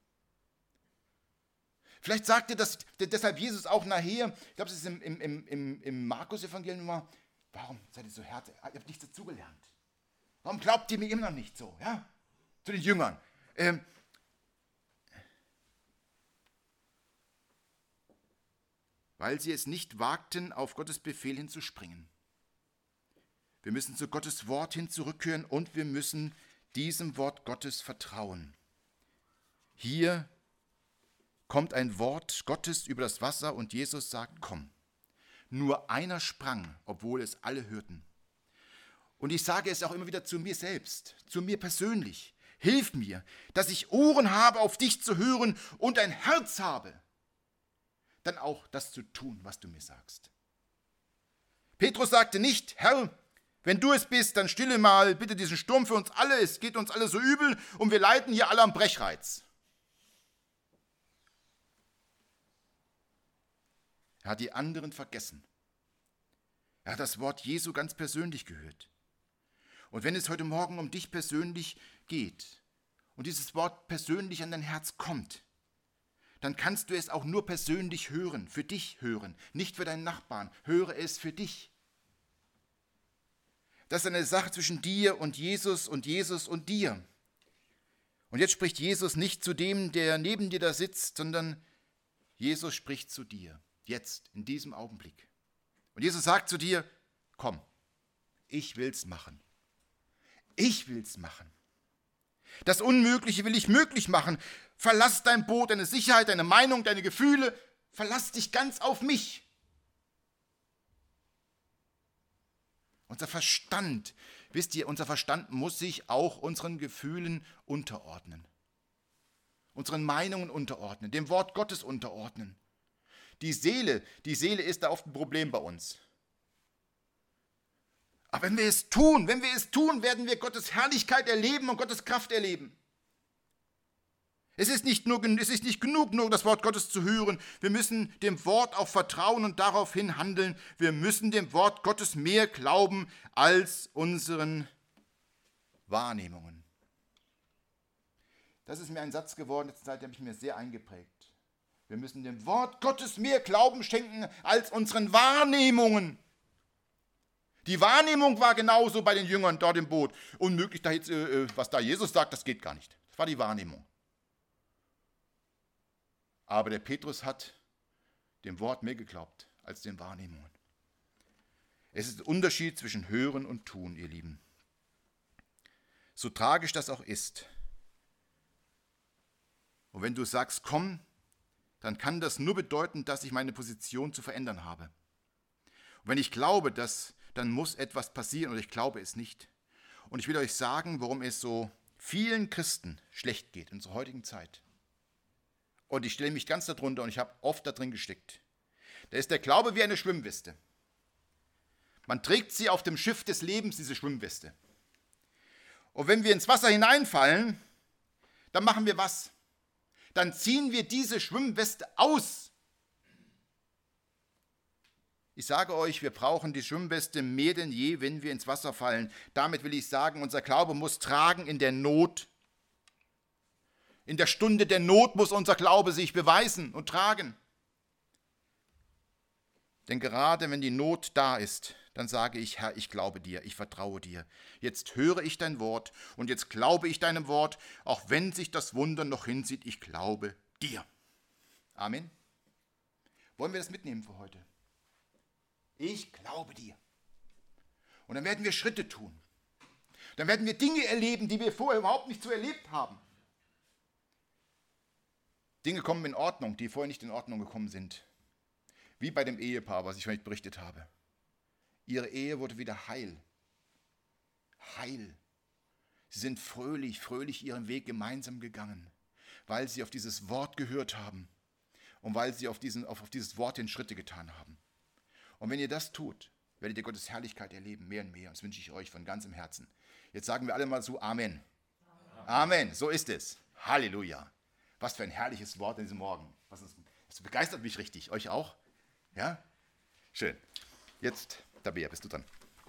Vielleicht sagte das deshalb Jesus auch nachher, ich glaube, es ist im Markus-Evangelium war, warum seid ihr so hart? Ihr habt nichts dazugelernt. Warum glaubt ihr mir immer noch nicht so? Ja? Zu den Jüngern. Weil sie es nicht wagten, auf Gottes Befehl hinzuspringen. Wir müssen zu Gottes Wort hin zurückkehren und wir müssen diesem Wort Gottes vertrauen. Hier kommt ein Wort Gottes über das Wasser und Jesus sagt, komm. Nur einer sprang, obwohl es alle hörten. Und ich sage es auch immer wieder zu mir selbst, zu mir persönlich. Hilf mir, dass ich Ohren habe, auf dich zu hören und ein Herz habe, dann auch das zu tun, was du mir sagst. Petrus sagte nicht, Herr, wenn du es bist, dann stille mal bitte diesen Sturm für uns alle, es geht uns alle so übel und wir leiden hier alle am Brechreiz. Er hat die anderen vergessen. Er hat das Wort Jesu ganz persönlich gehört. Und wenn es heute Morgen um dich persönlich geht und dieses Wort persönlich an dein Herz kommt, dann kannst du es auch nur persönlich hören, für dich hören, nicht für deinen Nachbarn. Höre es für dich. Das ist eine Sache zwischen dir und Jesus und dir. Und jetzt spricht Jesus nicht zu dem, der neben dir da sitzt, sondern Jesus spricht zu dir, jetzt, in diesem Augenblick. Und Jesus sagt zu dir, komm, ich will's machen. Ich will's machen. Das Unmögliche will ich möglich machen. Verlass dein Boot, deine Sicherheit, deine Meinung, deine Gefühle. Verlass dich ganz auf mich. Unser Verstand, wisst ihr, unser Verstand muss sich auch unseren Gefühlen unterordnen. Unseren Meinungen unterordnen, dem Wort Gottes unterordnen. Die Seele ist da oft ein Problem bei uns. Aber wenn wir es tun, werden wir Gottes Herrlichkeit erleben und Gottes Kraft erleben. Es ist nicht genug, nur das Wort Gottes zu hören. Wir müssen dem Wort auch vertrauen und daraufhin handeln. Wir müssen dem Wort Gottes mehr glauben als unseren Wahrnehmungen. Das ist mir ein Satz geworden, letzte Zeit, der habe ich mir sehr eingeprägt. Wir müssen dem Wort Gottes mehr Glauben schenken als unseren Wahrnehmungen. Die Wahrnehmung war genauso bei den Jüngern dort im Boot. Unmöglich, was da Jesus sagt, das geht gar nicht. Das war die Wahrnehmung. Aber der Petrus hat dem Wort mehr geglaubt als den Wahrnehmungen. Es ist ein Unterschied zwischen Hören und Tun, ihr Lieben. So tragisch das auch ist. Und wenn du sagst, komm, dann kann das nur bedeuten, dass ich meine Position zu verändern habe. Und wenn ich glaube, dann muss etwas passieren oder ich glaube es nicht. Und ich will euch sagen, warum es so vielen Christen schlecht geht in unserer heutigen Zeit. Und ich stelle mich ganz darunter und ich habe oft da drin gesteckt. Da ist der Glaube wie eine Schwimmweste. Man trägt sie auf dem Schiff des Lebens, diese Schwimmweste. Und wenn wir ins Wasser hineinfallen, dann machen wir was? dann ziehen wir diese Schwimmweste aus. Ich sage euch, wir brauchen die Schwimmweste mehr denn je, wenn wir ins Wasser fallen. Damit will ich sagen, unser Glaube muss tragen in der Not. In der Stunde der Not muss unser Glaube sich beweisen und tragen. Denn gerade wenn die Not da ist, dann sage ich, Herr, ich glaube dir, ich vertraue dir. Jetzt höre ich dein Wort und jetzt glaube ich deinem Wort, auch wenn sich das Wunder noch hinzieht, ich glaube dir. Amen. Wollen wir das mitnehmen für heute? Ich glaube dir. Und dann werden wir Schritte tun. Dann werden wir Dinge erleben, die wir vorher überhaupt nicht so erlebt haben. Dinge kommen in Ordnung, die vorher nicht in Ordnung gekommen sind. Wie bei dem Ehepaar, was ich euch berichtet habe. Ihre Ehe wurde wieder heil. Heil. Sie sind fröhlich ihren Weg gemeinsam gegangen, weil sie auf dieses Wort gehört haben und weil sie auf dieses Wort den Schritte getan haben. Und wenn ihr das tut, werdet ihr Gottes Herrlichkeit erleben, mehr und mehr. Und das wünsche ich euch von ganzem Herzen. Jetzt sagen wir alle mal so Amen. Amen, so ist es. Halleluja. Was für ein herrliches Wort in diesem Morgen. Das begeistert mich richtig. Euch auch? Ja? Schön. Jetzt, Tabea, bist du dran.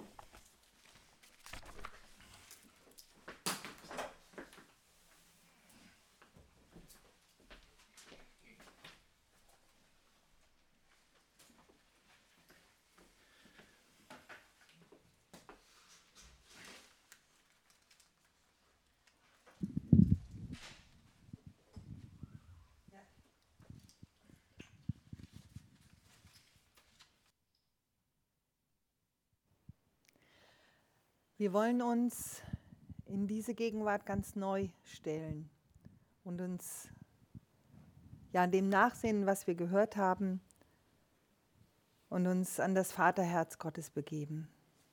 Wir wollen uns in diese Gegenwart ganz neu stellen und uns dem nachsehen, was wir gehört haben, und uns an das Vaterherz Gottes begeben.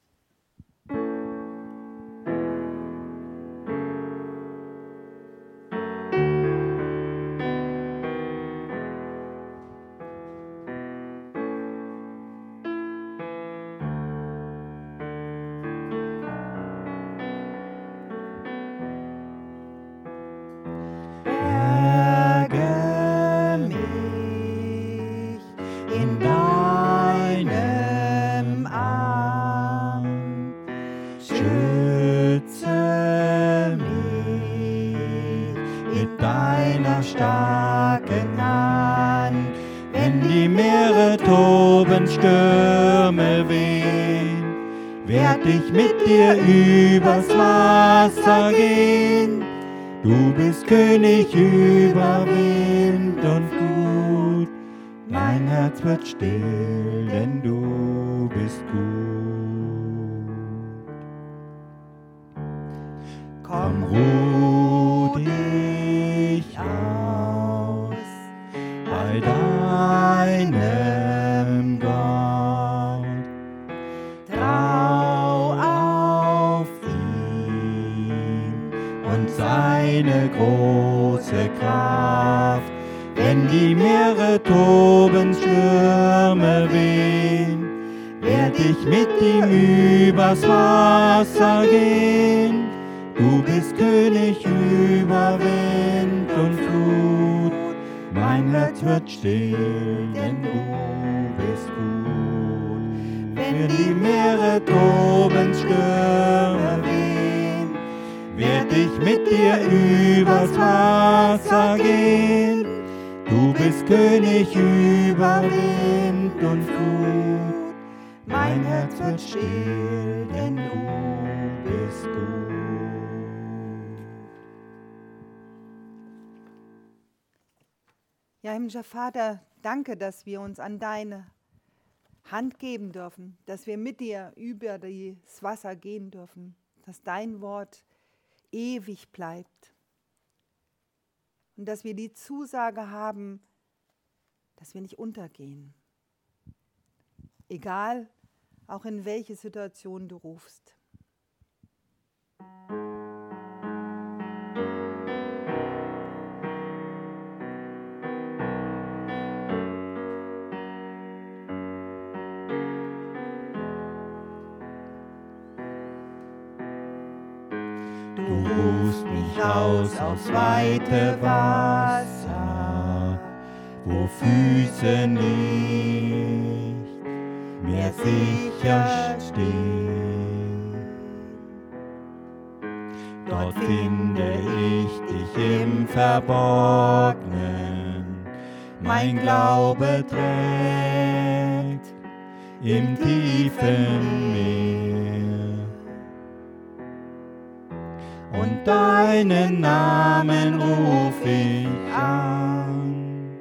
Stürme wehen, werd ich mit dir übers Wasser gehen. Du bist König über Wind und Flut, mein Herz wird still, denn du bist gut. Komm, ruh dich aus bei deinem Gott, trau auf ihn und seine große Kraft. Wenn die Meere toben, Stürme wehen, werd ich mit ihm übers Wasser gehen. Du bist König über Wind und Flut, mein Herz wird still, denn du bist gut. Wenn die Meere toben, Stürme wehen, werd ich mit dir übers Wasser gehen. Du bist König über Wind und Flut, mein Herz wird still, denn du bist gut. Ja, himmlischer Vater, danke, dass wir uns an deine Hand geben dürfen, dass wir mit dir über das Wasser gehen dürfen, dass dein Wort ewig bleibt und dass wir die Zusage haben, dass wir nicht untergehen. Egal, auch in welche Situation du rufst. Du rufst mich raus aufs weite Wasser, wo Füße nicht mehr sicher stehen. Dort finde ich dich im Verborgnen, mein Glaube trägt im tiefen Meer. Und deinen Namen ruf ich an.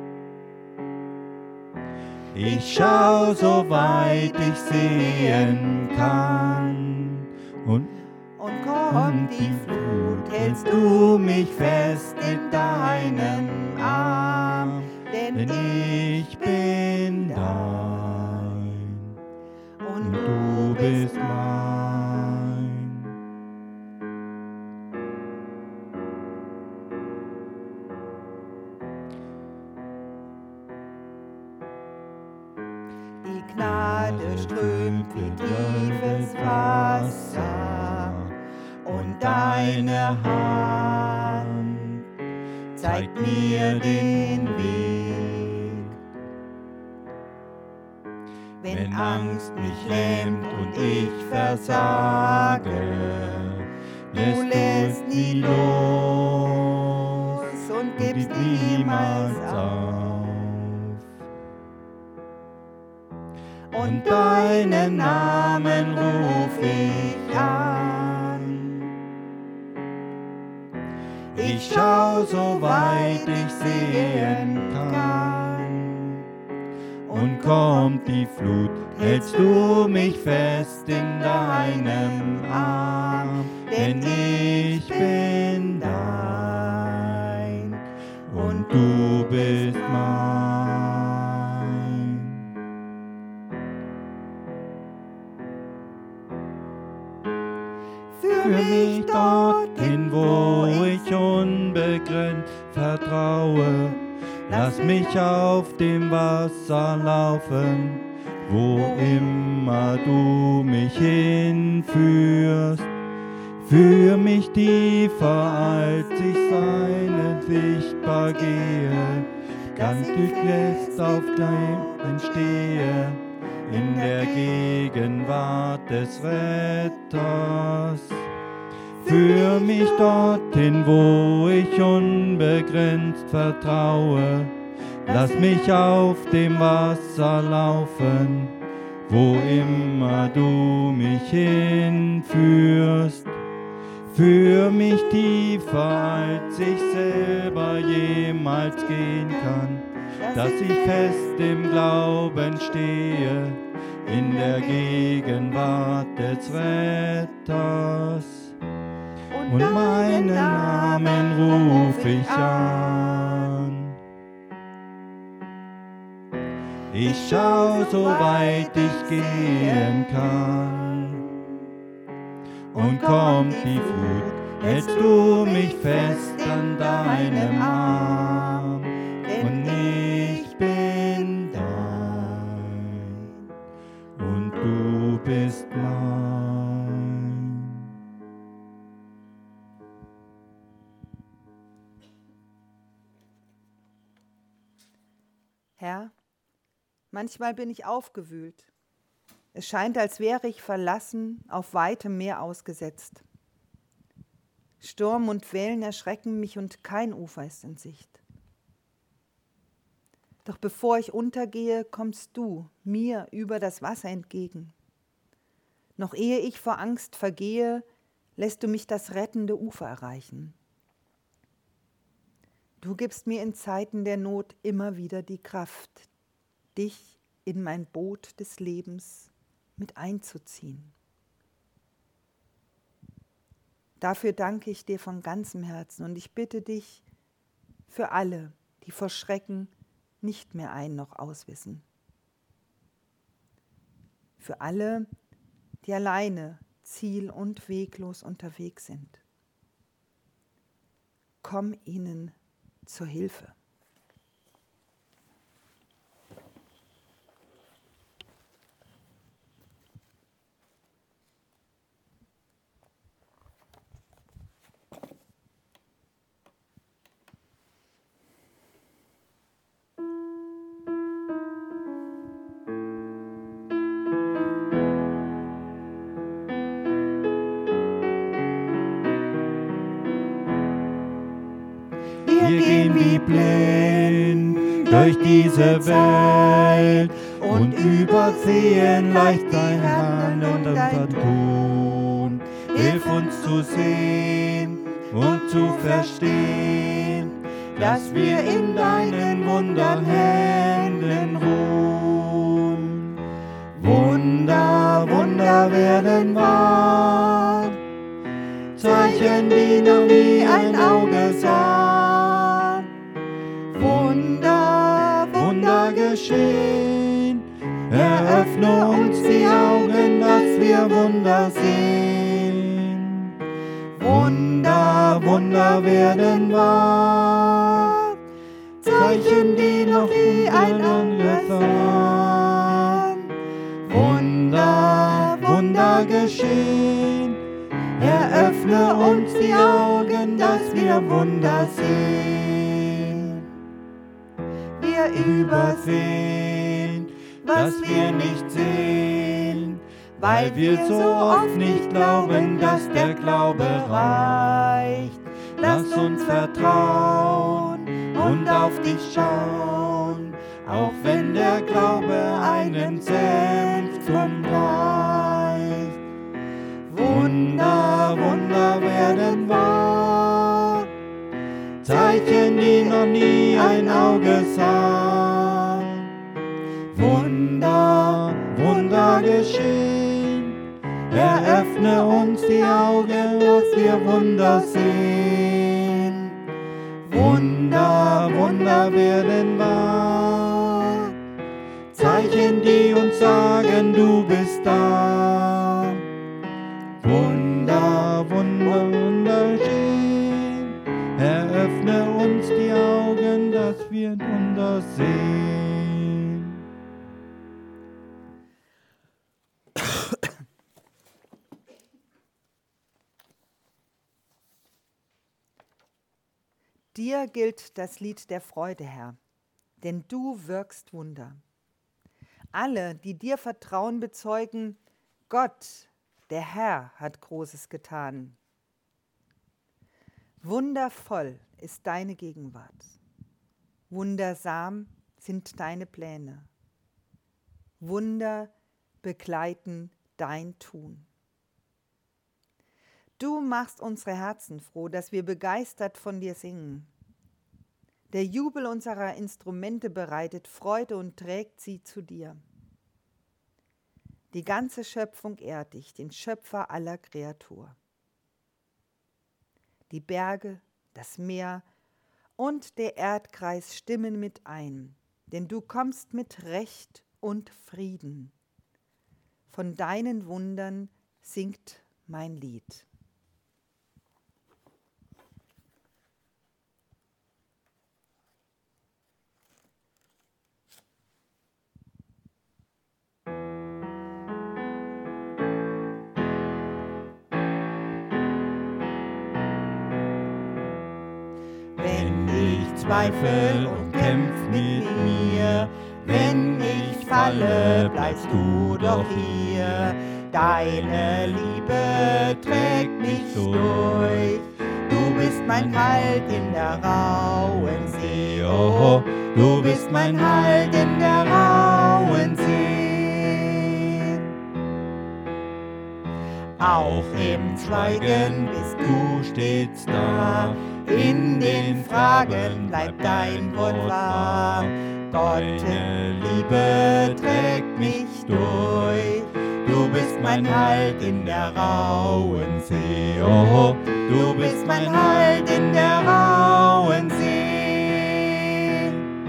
Ich schau, soweit ich sehen kann. Und kommt die Flut, hältst du mich fest in deinem Arm, denn ich bin dein und du bist mein. Die Gnade strömt wie tiefes Wasser und deine Hand zeigt mir den Weg. Wenn Angst mich lähmt und ich versage, du lässt nie los und gibst niemals auf. Und deinen Namen ruf ich an. Ich schau, soweit ich sehen kann. Und kommt die Flut, hältst du mich fest in deinem Arm, denn ich bin dein und du bist mein. Führ mich dorthin, wo ich unbegrenzt vertraue. Lass mich auf dem Wasser laufen, wo immer du mich hinführst. Führ mich tiefer, als ich sichtbar gehe, ganz durchlässt auf deinem stehe, in der Gegenwart des Retters. Führ mich dorthin, wo ich unbegrenzt vertraue. Lass mich auf dem Wasser laufen, wo immer du mich hinführst. Führ mich tiefer, als ich selber jemals gehen kann, dass ich fest im Glauben stehe, in der Gegenwart des Retters. Und meinen Namen ruf ich an. Ich schau, soweit ich gehen kann. Und kommt die Flut, hältst du mich fest an deinem Arm. Und ich bin dein und du bist mein. Herr, manchmal bin ich aufgewühlt. Es scheint, als wäre ich verlassen, auf weitem Meer ausgesetzt. Sturm und Wellen erschrecken mich und kein Ufer ist in Sicht. Doch bevor ich untergehe, kommst du mir über das Wasser entgegen. Noch ehe ich vor Angst vergehe, lässt du mich das rettende Ufer erreichen. Du gibst mir in Zeiten der Not immer wieder die Kraft, dich in mein Boot des Lebens mit einzuziehen. Dafür danke ich dir von ganzem Herzen und ich bitte dich für alle, die vor Schrecken nicht mehr ein- noch auswissen. Für alle, die alleine, ziel- und weglos unterwegs sind. Komm ihnen zur Hilfe. blind durch diese Welt und übersehen leicht dein Handeln und unser Tun. Hilf uns zu sehen und zu verstehen, dass wir in deinen Wunderhänden ruhen. Wunder, Wunder werden wahr, Zeichen, die noch nie ein Auge sah. Wunder, Wunder geschehen, eröffne uns die Augen, dass wir Wunder sehen. Wunder, Wunder werden wahr, Zeichen, die noch nie ein Auge sah. Wunder, Wunder geschehen, eröffne uns die Augen, dass wir Wunder sehen. Wir übersehen, was wir nicht sehen, weil wir so oft nicht glauben, dass der Glaube reicht. Lass uns vertrauen und auf dich schauen, auch wenn der Glaube einen Zentrum reicht. Wunder, Wunder werden wahr, Zeichen, die noch nie ein Auge sah. Wunder, Wunder geschehen, eröffne uns die Augen, dass wir Wunder sehen. Wunder, Wunder werden wahr, Zeichen, die uns sagen, du bist da. Wunder, Wunder, Wunder geschehen, eröffne uns die Augen, dass wir Wunder sehen. Dir gilt das Lied der Freude, Herr, denn du wirkst Wunder. Alle, die dir Vertrauen bezeugen, Gott, der Herr, hat Großes getan. Wundervoll ist deine Gegenwart. Wundersam sind deine Pläne. Wunder begleiten dein Tun. Du machst unsere Herzen froh, dass wir begeistert von dir singen. Der Jubel unserer Instrumente bereitet Freude und trägt sie zu dir. Die ganze Schöpfung ehrt dich, den Schöpfer aller Kreatur. Die Berge, das Meer und der Erdkreis stimmen mit ein, denn du kommst mit Recht und Frieden. Von deinen Wundern singt mein Lied. Wenn ich zweifle und kämpf mit mir, wenn ich falle, bleibst du doch hier. Deine Liebe trägt mich durch. Du bist mein Halt in der rauen See. Oh, du bist mein Halt in der rauen See. Auch im Schweigen bist du stets da. In den Fragen bleibt dein Wort wahr. Gottes Liebe trägt mich durch. Du bist mein Halt in der rauen See. Oh, du bist mein Halt in der rauen See.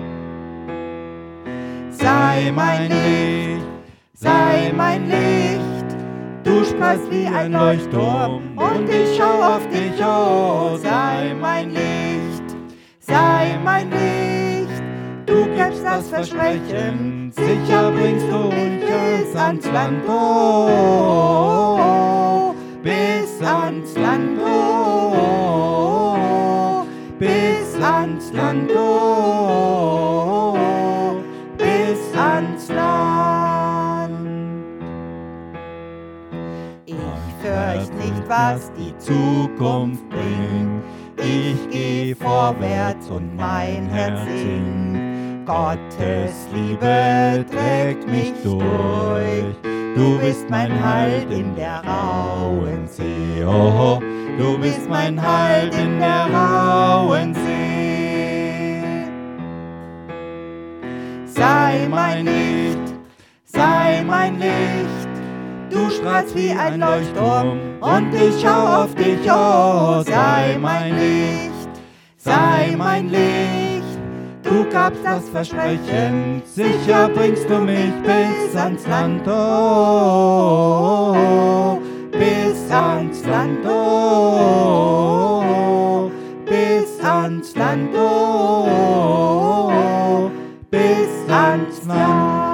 Sei mein Licht, sei mein Licht. Du strahlst wie ein Leuchtturm und ich schau auf dich, oh. Sei mein Licht, sei mein Licht. Du kennst das Versprechen, sicher bringst du mich bis ans Land, oh. Bis ans Land, oh. Bis ans Land, oh. Bis ans Land. Ich fürcht nicht, was die Zukunft bringt. ich geh vorwärts und mein Herz singt. Gottes Liebe trägt mich durch. Du bist mein Halt in der rauen See. Oh, du bist mein Halt in der rauen See. Sei mein Licht, sei mein Licht. Du strahlst wie ein Leuchtturm und ich schau auf dich. Oh, sei mein Licht, sei mein Licht. Du gabst das Versprechen, sicher bringst du mich bis ans Land, oh, bis ans Land, oh, bis ans Land, oh, bis ans Land.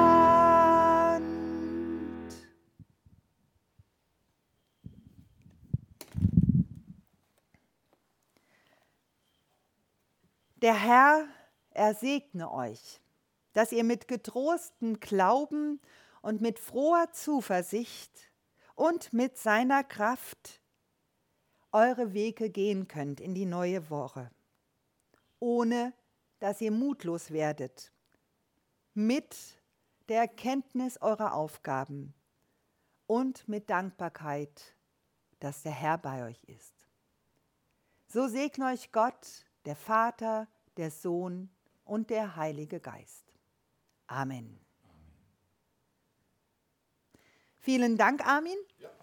Der Herr, er segne euch, dass ihr mit getrostem Glauben und mit froher Zuversicht und mit seiner Kraft eure Wege gehen könnt in die neue Woche, ohne dass ihr mutlos werdet, mit der Erkenntnis eurer Aufgaben und mit Dankbarkeit, dass der Herr bei euch ist. So segne euch Gott, der Vater, der Sohn und der Heilige Geist. Amen. Vielen Dank, Armin. Ja.